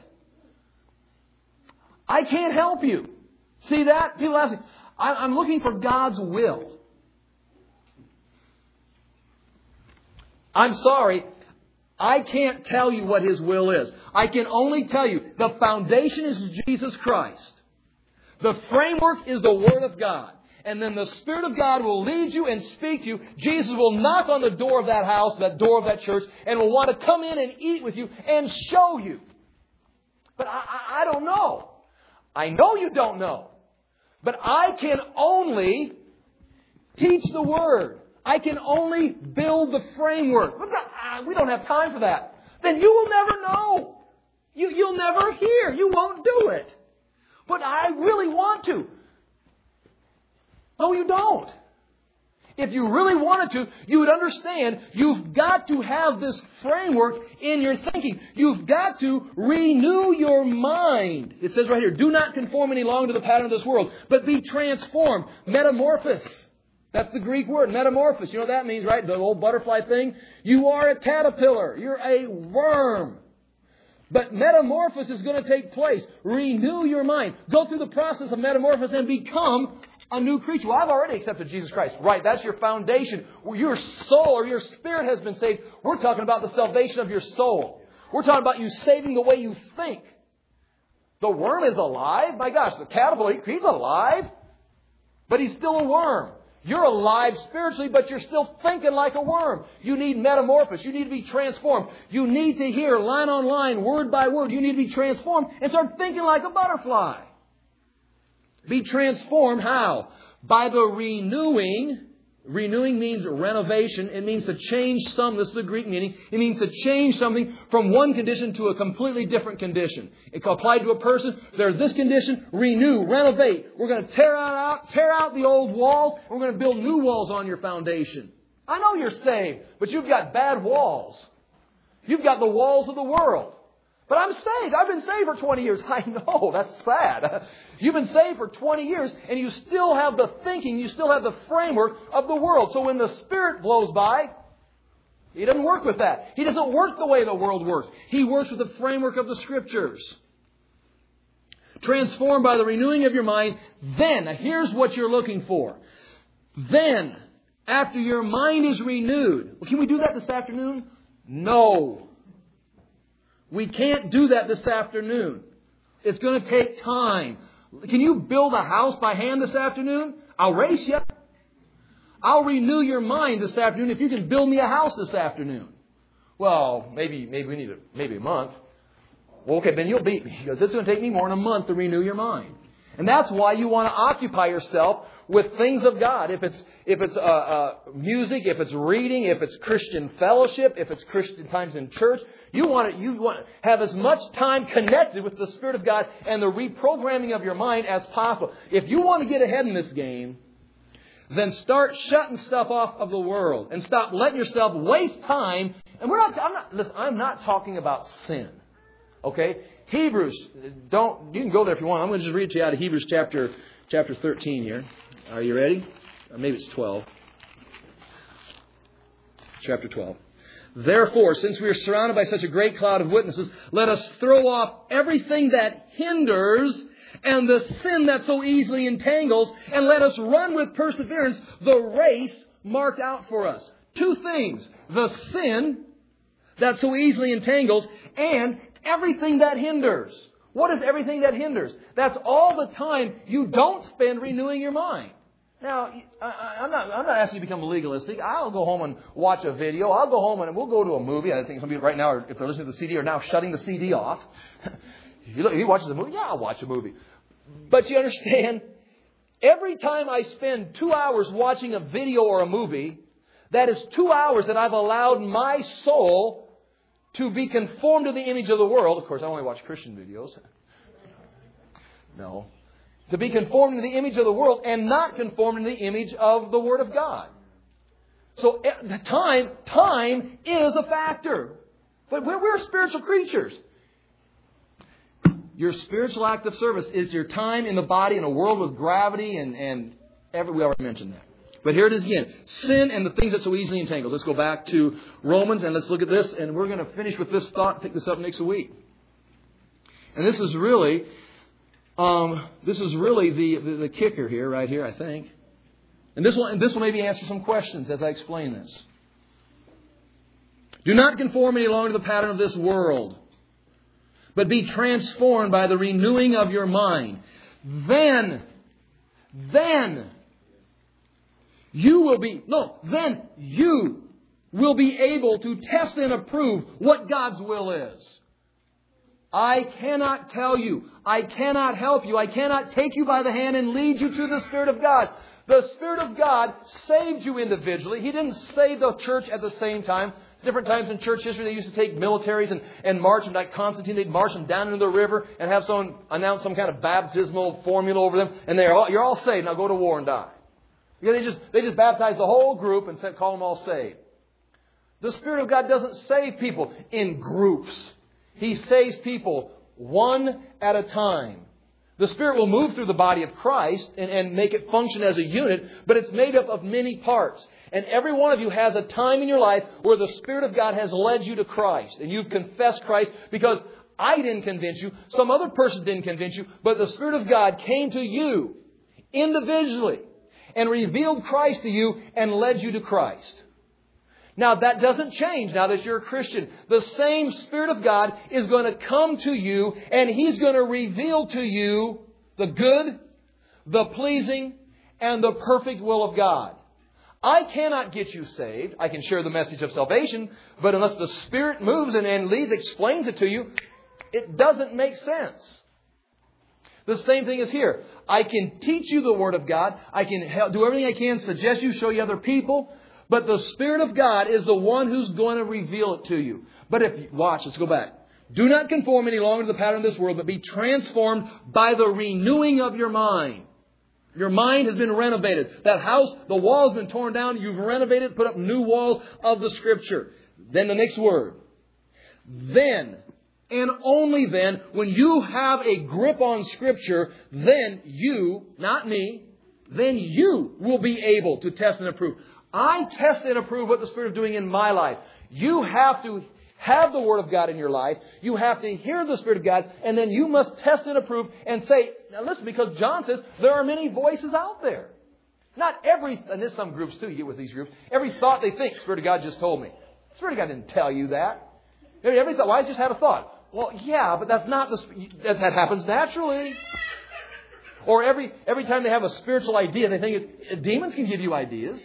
I can't help you. See that? People ask me, I'm looking for God's will. I'm sorry, I can't tell you what His will is. I can only tell you the foundation is Jesus Christ. The framework is the Word of God. And then the Spirit of God will lead you and speak to you. Jesus will knock on the door of that house, that door of that church, and will want to come in and eat with you and show you. But I, I, I don't know. I know you don't know. But I can only teach the Word. I can only build the framework. We don't have time for that. Then you will never know. You, you'll never hear. You won't do it. But I really want to. No, you don't. If you really wanted to, you would understand you've got to have this framework in your thinking. You've got to renew your mind. It says right here, do not conform any longer to the pattern of this world, but be transformed. Metamorphosis. That's the Greek word, metamorphosis. You know what that means, right? The old butterfly thing. You are a caterpillar. You're a worm. But metamorphosis is going to take place. Renew your mind. Go through the process of metamorphosis and become a new creature. Well, I've already accepted Jesus Christ. Right, that's your foundation. Your soul or your spirit has been saved. We're talking about the salvation of your soul. We're talking about you saving the way you think. The worm is alive. My gosh, the caterpillar, he's alive. But he's still a worm. You're alive spiritually, but you're still thinking like a worm. You need metamorphosis. You need to be transformed. You need to hear line on line, word by word. You need to be transformed and start thinking like a butterfly. Be transformed how? By the renewing. Renewing means renovation. It means to change some. This is the Greek meaning. It means to change something from one condition to a completely different condition. It can apply to a person. There's this condition. Renew. Renovate. We're going to tear out, tear out the old walls. We're going to build new walls on your foundation. I know you're saved, but you've got bad walls. You've got the walls of the world. But I'm saved. I've been saved for twenty years. I know. That's sad. You've been saved for twenty years and you still have the thinking, you still have the framework of the world. So when the Spirit blows by, He doesn't work with that. He doesn't work the way the world works. He works with the framework of the Scriptures. transformed by the renewing of your mind, then, now here's what you're looking for. Then, after your mind is renewed, well, can we do that this afternoon? No. We can't do that this afternoon. It's going to take time. Can you build a house by hand this afternoon? I'll race you. I'll renew your mind this afternoon if you can build me a house this afternoon. Well, maybe maybe we need a, maybe a month. Well, okay, then you'll beat me because it's going to take me more than a month to renew your mind. And that's why you want to occupy yourself with things of God. If it's if it's uh, uh, music, if it's reading, if it's Christian fellowship, if it's Christian times in church, you want to you want to have as much time connected with the Spirit of God and the reprogramming of your mind as possible. If you want to get ahead in this game, then start shutting stuff off of the world and stop letting yourself waste time. And we're not. I'm not. Listen, I'm not talking about sin. Okay. Hebrews, don't, you can go there if you want. I'm going to just read to you out of Hebrews chapter, chapter thirteen here. Are you ready? Or maybe it's twelve. Chapter twelve. Therefore, since we are surrounded by such a great cloud of witnesses, let us throw off everything that hinders and the sin that so easily entangles, and let us run with perseverance the race marked out for us. Two things. The sin that so easily entangles and everything that hinders. What is everything that hinders? That's all the time you don't spend renewing your mind. Now, I, I'm not I'm not asking you to become legalistic. I'll go home and watch a video. I'll go home and we'll go to a movie. I think some people right now, are, if they're listening to the C D, are now shutting the C D off. He watches a movie? Yeah, I'll watch a movie. But you understand, every time I spend two hours watching a video or a movie, that is two hours that I've allowed my soul to be conformed to the image of the world. Of course, I only watch Christian videos. No. To be conformed to the image of the world and not conformed to the image of the Word of God. So the time, time is a factor. But we're, we're spiritual creatures. Your spiritual act of service is your time in the body in a world with gravity and, and every, we already mentioned that. But here it is again. Sin and the things that so easily entangle. Let's go back to Romans and let's look at this. And we're going to finish with this thought. Pick this up next week. And this is really, um, this is really the, the, the kicker here, right here, I think. And this will, and this will maybe answer some questions as I explain this. Do not conform any longer to the pattern of this world, but be transformed by the renewing of your mind. Then, then, You will be, no, then you will be able to test and approve what God's will is. I cannot tell you. I cannot help you. I cannot take you by the hand and lead you to the Spirit of God. The Spirit of God saved you individually. He didn't save the church at the same time. Different times in church history, they used to take militaries and, and march them, like Constantine. They'd march them down into the river and have someone announce some kind of baptismal formula over them. And they're all, you're all saved. Now go to war and die. Yeah, they just they just baptized the whole group and said, call them all saved. The Spirit of God doesn't save people in groups. He saves people one at a time. The Spirit will move through the body of Christ and, and make it function as a unit, but it's made up of many parts. And every one of you has a time in your life where the Spirit of God has led you to Christ. And you've confessed Christ because I didn't convince you, some other person didn't convince you, but the Spirit of God came to you individually and revealed Christ to you and led you to Christ. Now that doesn't change now that you're a Christian. The same Spirit of God is going to come to you and He's going to reveal to you the good, the pleasing, and the perfect will of God. I cannot get you saved. I can share the message of salvation, but unless the Spirit moves and, and leads, explains it to you, it doesn't make sense. The same thing is here. I can teach you the Word of God. I can help, do everything I can, suggest you, show you other people. But the Spirit of God is the one who's going to reveal it to you. But if you, watch, let's go back. Do not conform any longer to the pattern of this world, but be transformed by the renewing of your mind. Your mind has been renovated. That house, the wall has been torn down. You've renovated, put up new walls of the Scripture. Then the next word. Then, and only then, when you have a grip on Scripture, then you, not me, then you will be able to test and approve. I test and approve what the Spirit is doing in my life. You have to have the Word of God in your life. You have to hear the Spirit of God. And then you must test and approve and say, now listen, because John says there are many voices out there. Not every, and there's some groups too, you get with these groups. Every thought they think, Spirit of God just told me. Spirit of God didn't tell you that. Every thought, well, I just had a thought. Well, yeah, but that's not the, that, that happens naturally. Or every, every time they have a spiritual idea, they think it, demons can give you ideas.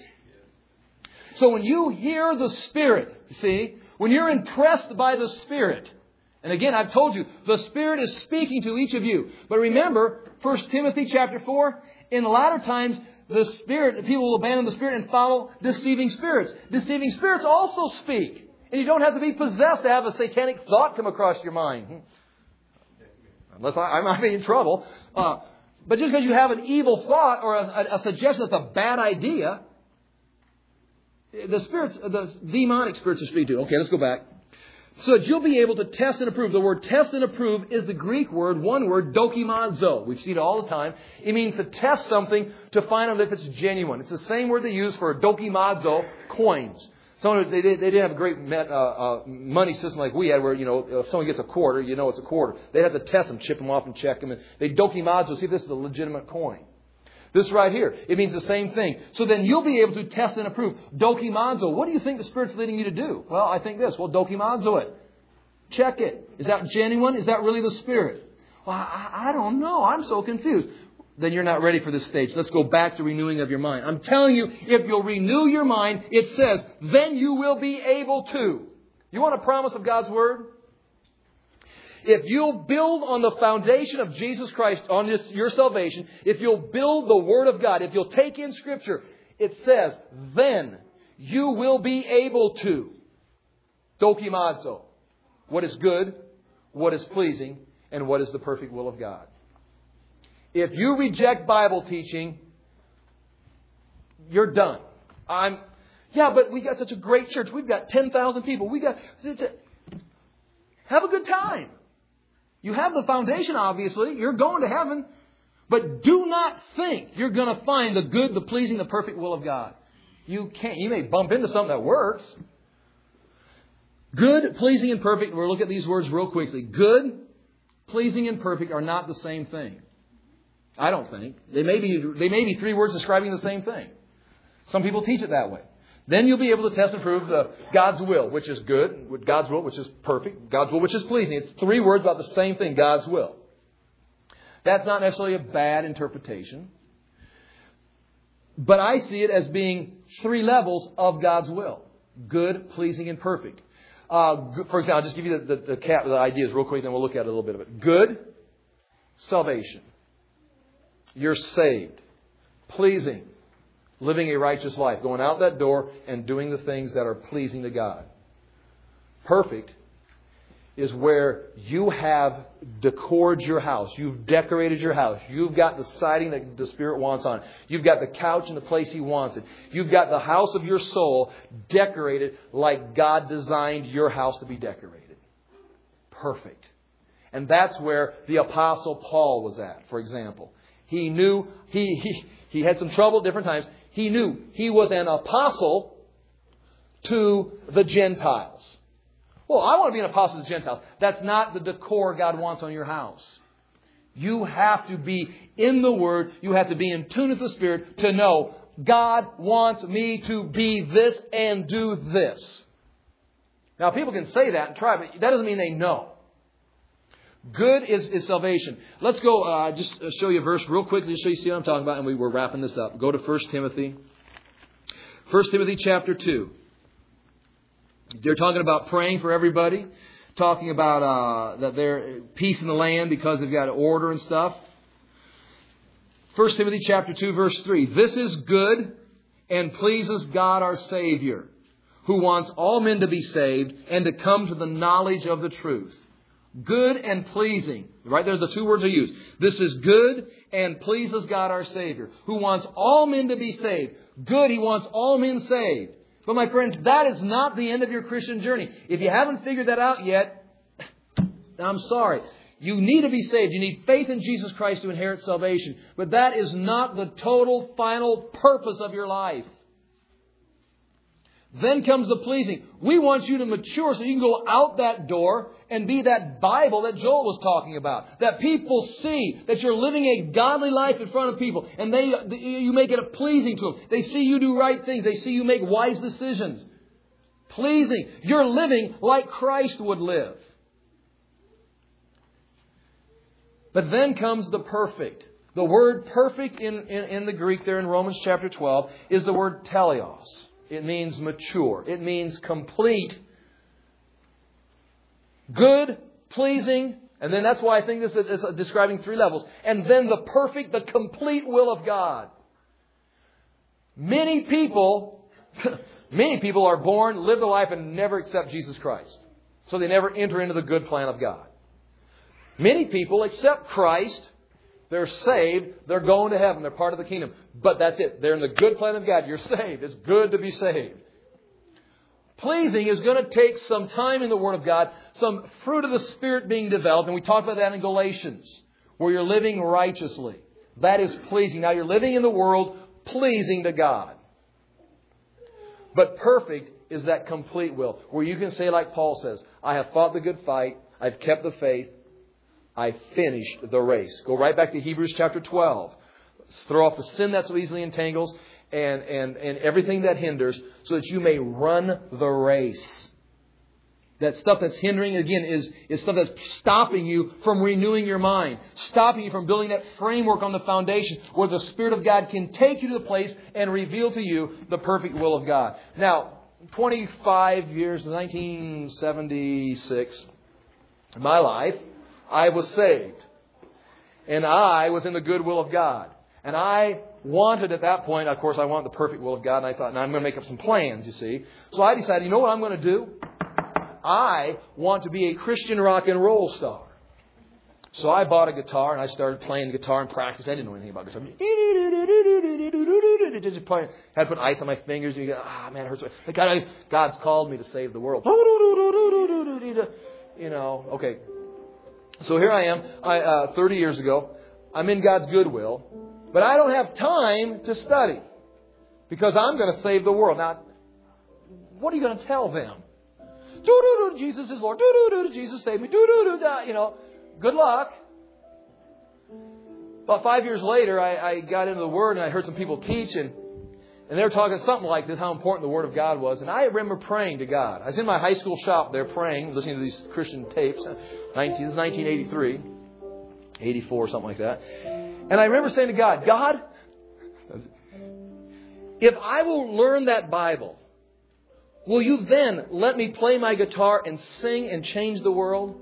So when you hear the Spirit, see, when you're impressed by the Spirit, and again, I've told you, the Spirit is speaking to each of you. But remember, First Timothy chapter four, in the latter times, the Spirit, people will abandon the Spirit and follow deceiving spirits. Deceiving spirits also speak. And you don't have to be possessed to have a satanic thought come across your mind. Unless I, I might be in trouble. Uh, but just because you have an evil thought or a, a, a suggestion that's a bad idea, the spirits, the demonic spirits are speaking to. Okay, let's go back. So that you'll be able to test and approve. The word test and approve is the Greek word, one word, dokimazo. We've seen it all the time. It means to test something to find out if it's genuine. It's the same word they use for dokimazo coins. Someone, they, they didn't have a great met, uh, uh, money system like we had where, you know, if someone gets a quarter, you know it's a quarter. They'd have to test them, chip them off and check them. And they dokimazo, see if this is a legitimate coin. This right here, it means the same thing. So then you'll be able to test and approve. Dokimazo, what do you think the Spirit's leading you to do? Well, I think this. Well, dokimazo it. Check it. Is that genuine? Is that really the Spirit? Well, I, I don't know. I'm so confused. Then you're not ready for this stage. Let's go back to renewing of your mind. I'm telling you, if you'll renew your mind, it says, then you will be able to. You want a promise of God's Word? If you'll build on the foundation of Jesus Christ, on this, your salvation, if you'll build the Word of God, if you'll take in Scripture, it says, then you will be able to. Dokimazo. What is good, what is pleasing, and what is the perfect will of God. If you reject Bible teaching, you're done. I'm, yeah, but we got such a great church. We've got ten thousand people. We got, have a good time. You have the foundation, obviously. You're going to heaven. But do not think you're going to find the good, the pleasing, the perfect will of God. You can't. You may bump into something that works. Good, pleasing, and perfect. We'll look at these words real quickly. Good, pleasing, and perfect are not the same thing. I don't think. They may be, they may be three words describing the same thing. Some people teach it that way. Then you'll be able to test and prove the God's will, which is good, God's will, which is perfect, God's will, which is pleasing. It's three words about the same thing, God's will. That's not necessarily a bad interpretation. But I see it as being three levels of God's will. Good, pleasing, and perfect. Uh, for example, I'll just give you the, the, the, cap, the ideas real quick, then we'll look at a little bit of it. Good, salvation. You're saved. Pleasing. Living a righteous life. Going out that door and doing the things that are pleasing to God. Perfect is where you have decored your house. You've decorated your house. You've got the siding that the Spirit wants on it. You've got the couch in the place He wants it. You've got the house of your soul decorated like God designed your house to be decorated. Perfect. And that's where the Apostle Paul was at, for example. He knew, he, he, he had some trouble at different times. He knew he was an apostle to the Gentiles. Well, I want to be an apostle to the Gentiles. That's not the decor God wants on your house. You have to be in the Word. You have to be in tune with the Spirit to know God wants me to be this and do this. Now, people can say that and try, but that doesn't mean they know. Good is, is salvation. Let's go, uh, just show you a verse real quickly just so you see what I'm talking about, and we, we're wrapping this up. Go to First Timothy. First Timothy chapter two. They're talking about praying for everybody. Talking about uh, that there's peace in the land because they've got order and stuff. First Timothy chapter two, verse three. This is good and pleases God our Savior, who wants all men to be saved and to come to the knowledge of the truth. Good and pleasing. Right there, the two words are used. This is good and pleases God our Savior, who wants all men to be saved. Good, He wants all men saved. But my friends, that is not the end of your Christian journey. If you haven't figured that out yet, I'm sorry. You need to be saved. You need faith in Jesus Christ to inherit salvation. But that is not the total, final purpose of your life. Then comes the pleasing. We want you to mature so you can go out that door and be that Bible that Joel was talking about. That people see that you're living a godly life in front of people. And they, you make it pleasing to them. They see you do right things. They see you make wise decisions. Pleasing. You're living like Christ would live. But then comes the perfect. The word perfect in, in, in the Greek there in Romans chapter twelve is the word teleos. It means mature. It means complete. Good, pleasing. And then that's why I think this is describing three levels. And then the perfect, the complete will of God. Many people, many people are born, live their life, and never accept Jesus Christ. So they never enter into the good plan of God. Many people accept Christ. They're saved. They're going to heaven. They're part of the kingdom. But that's it. They're in the good plan of God. You're saved. It's good to be saved. Pleasing is going to take some time in the Word of God, some fruit of the Spirit being developed. And we talked about that in Galatians, where you're living righteously. That is pleasing. Now you're living in the world pleasing to God. But perfect is that complete will, where you can say like Paul says, I have fought the good fight. I've kept the faith. I finished the race. Go right back to Hebrews chapter twelve. Let's throw off the sin that so easily entangles and, and, and everything that hinders so that you may run the race. That stuff that's hindering, again, is, is stuff that's stopping you from renewing your mind. Stopping you from building that framework on the foundation where the Spirit of God can take you to the place and reveal to you the perfect will of God. Now, twenty-five years, nineteen seventy-six, in my life, I was saved. And I was in the good will of God. And I wanted at that point, of course, I wanted the perfect will of God. And I thought, now I'm going to make up some plans, you see. So I decided, you know what I'm going to do? I want to be a Christian rock and roll star. So I bought a guitar and I started playing guitar and practice. I didn't know anything about guitar. Just playing. Had to put ice on my fingers. And you go, ah, man, it hurts. God, God's called me to save the world. You know, okay. So here I am, I, uh, thirty years ago. I'm in God's goodwill. But I don't have time to study. Because I'm going to save the world. Now, what are you going to tell them? Do-do-do, Jesus is Lord. Do-do-do, Jesus saved me. Do-do-do, you know, good luck. About five years later, I, I got into the Word and I heard some people teach. And, and they were talking something like this, how important the Word of God was. And I remember praying to God. I was in my high school shop there praying, listening to these Christian tapes. nineteen, this is nineteen eighty-three, eighty-four, something like that. And I remember saying to God, God, if I will learn that Bible, will you then let me play my guitar and sing and change the world?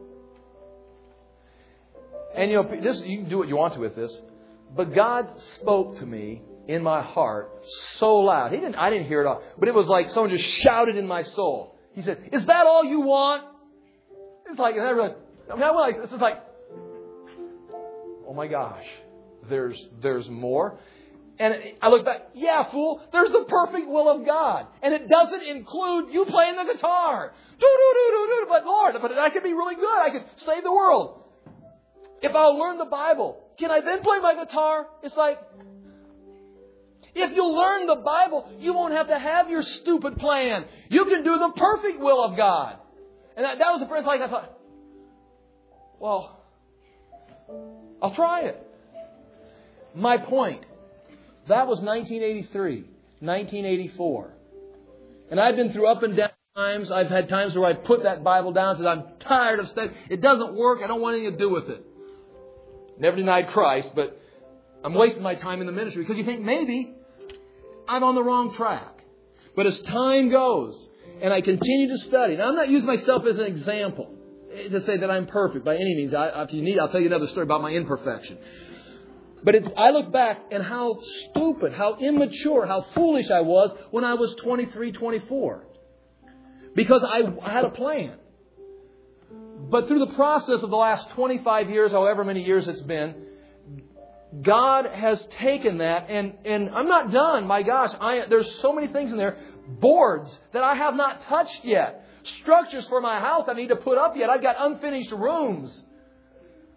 And you know, this, you can do what you want to with this. But God spoke to me in my heart so loud. He didn't, I didn't hear it all. But it was like someone just shouted in my soul. He said, is that all you want? It's like, and I realized, I mean, I was like, this is like, oh my gosh, there's there's more. And I look back, yeah, fool, there's the perfect will of God. And it doesn't include you playing the guitar. Do-do-do-do-do. But Lord, but I could be really good. I could save the world. If I'll learn the Bible, can I then play my guitar? It's like, if you learn the Bible, you won't have to have your stupid plan. You can do the perfect will of God. And that, that was the first, like I thought, well, I'll try it. My point, that was nineteen eighty-three, nineteen eighty-four. And I've been through up and down times. I've had times where I put that Bible down and said, I'm tired of studying. It doesn't work. I don't want anything to do with it. Never denied Christ, but I'm wasting my time in the ministry because you think maybe I'm on the wrong track. But as time goes and I continue to study, now I'm not using myself as an example to say that I'm perfect by any means. I, if you need, I'll tell you another story about my imperfection. But it's, I look back and how stupid, how immature, how foolish I was when I was twenty-three, twenty-four. Because I, I had a plan. But through the process of the last twenty-five years, however many years it's been, God has taken that, and, and I'm not done. My gosh, I, there's so many things in there. Boards that I have not touched yet. Structures for my house I need to put up yet. I've got unfinished rooms.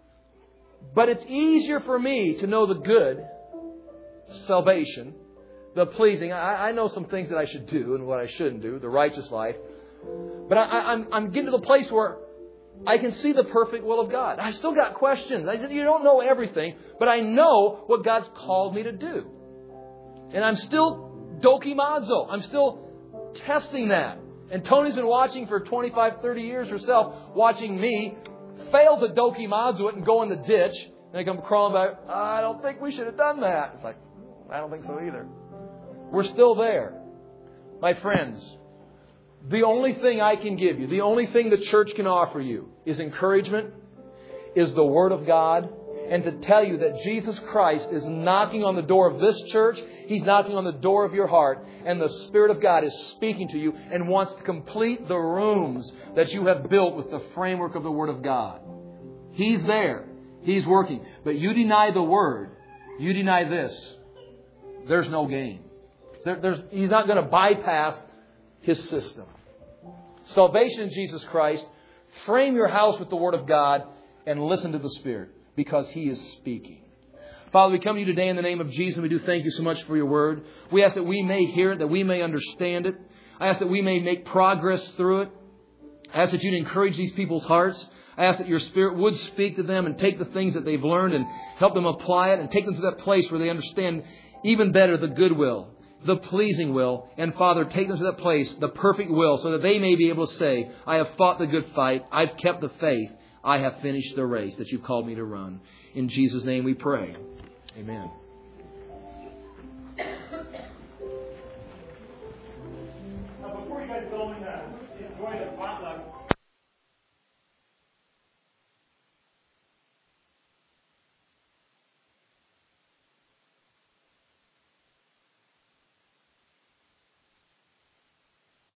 But it's easier for me to know the good, salvation, the pleasing. I, I know some things that I should do and what I shouldn't do, the righteous life. But I, I, I'm, I'm getting to the place where I can see the perfect will of God. I still got questions. I, you don't know everything, but I know what God's called me to do. And I'm still dokimazo. I'm still testing that. And Tony's been watching for twenty-five, thirty years herself, watching me fail to dokimazo it and go in the ditch. And I come crawling back, I don't think we should have done that. It's like, I don't think so either. We're still there. My friends, the only thing I can give you, the only thing the church can offer you is encouragement, is the Word of God, and to tell you that Jesus Christ is knocking on the door of this church. He's knocking on the door of your heart, and the Spirit of God is speaking to you and wants to complete the rooms that you have built with the framework of the Word of God. He's there. He's working. But you deny the Word, you deny this, there's no gain. There, there's, he's not going to bypass His system. Salvation in Jesus Christ. Frame your house with the Word of God and listen to the Spirit because He is speaking. Father, we come to you today in the name of Jesus and we do thank you so much for your Word. We ask that we may hear it, that we may understand it. I ask that we may make progress through it. I ask that you'd encourage these people's hearts. I ask that your Spirit would speak to them and take the things that they've learned and help them apply it and take them to that place where they understand even better the good will, the pleasing will, and Father, take them to that place, the perfect will, so that they may be able to say, I have fought the good fight, I've kept the faith, I have finished the race that you've called me to run. In Jesus' name we pray. Amen.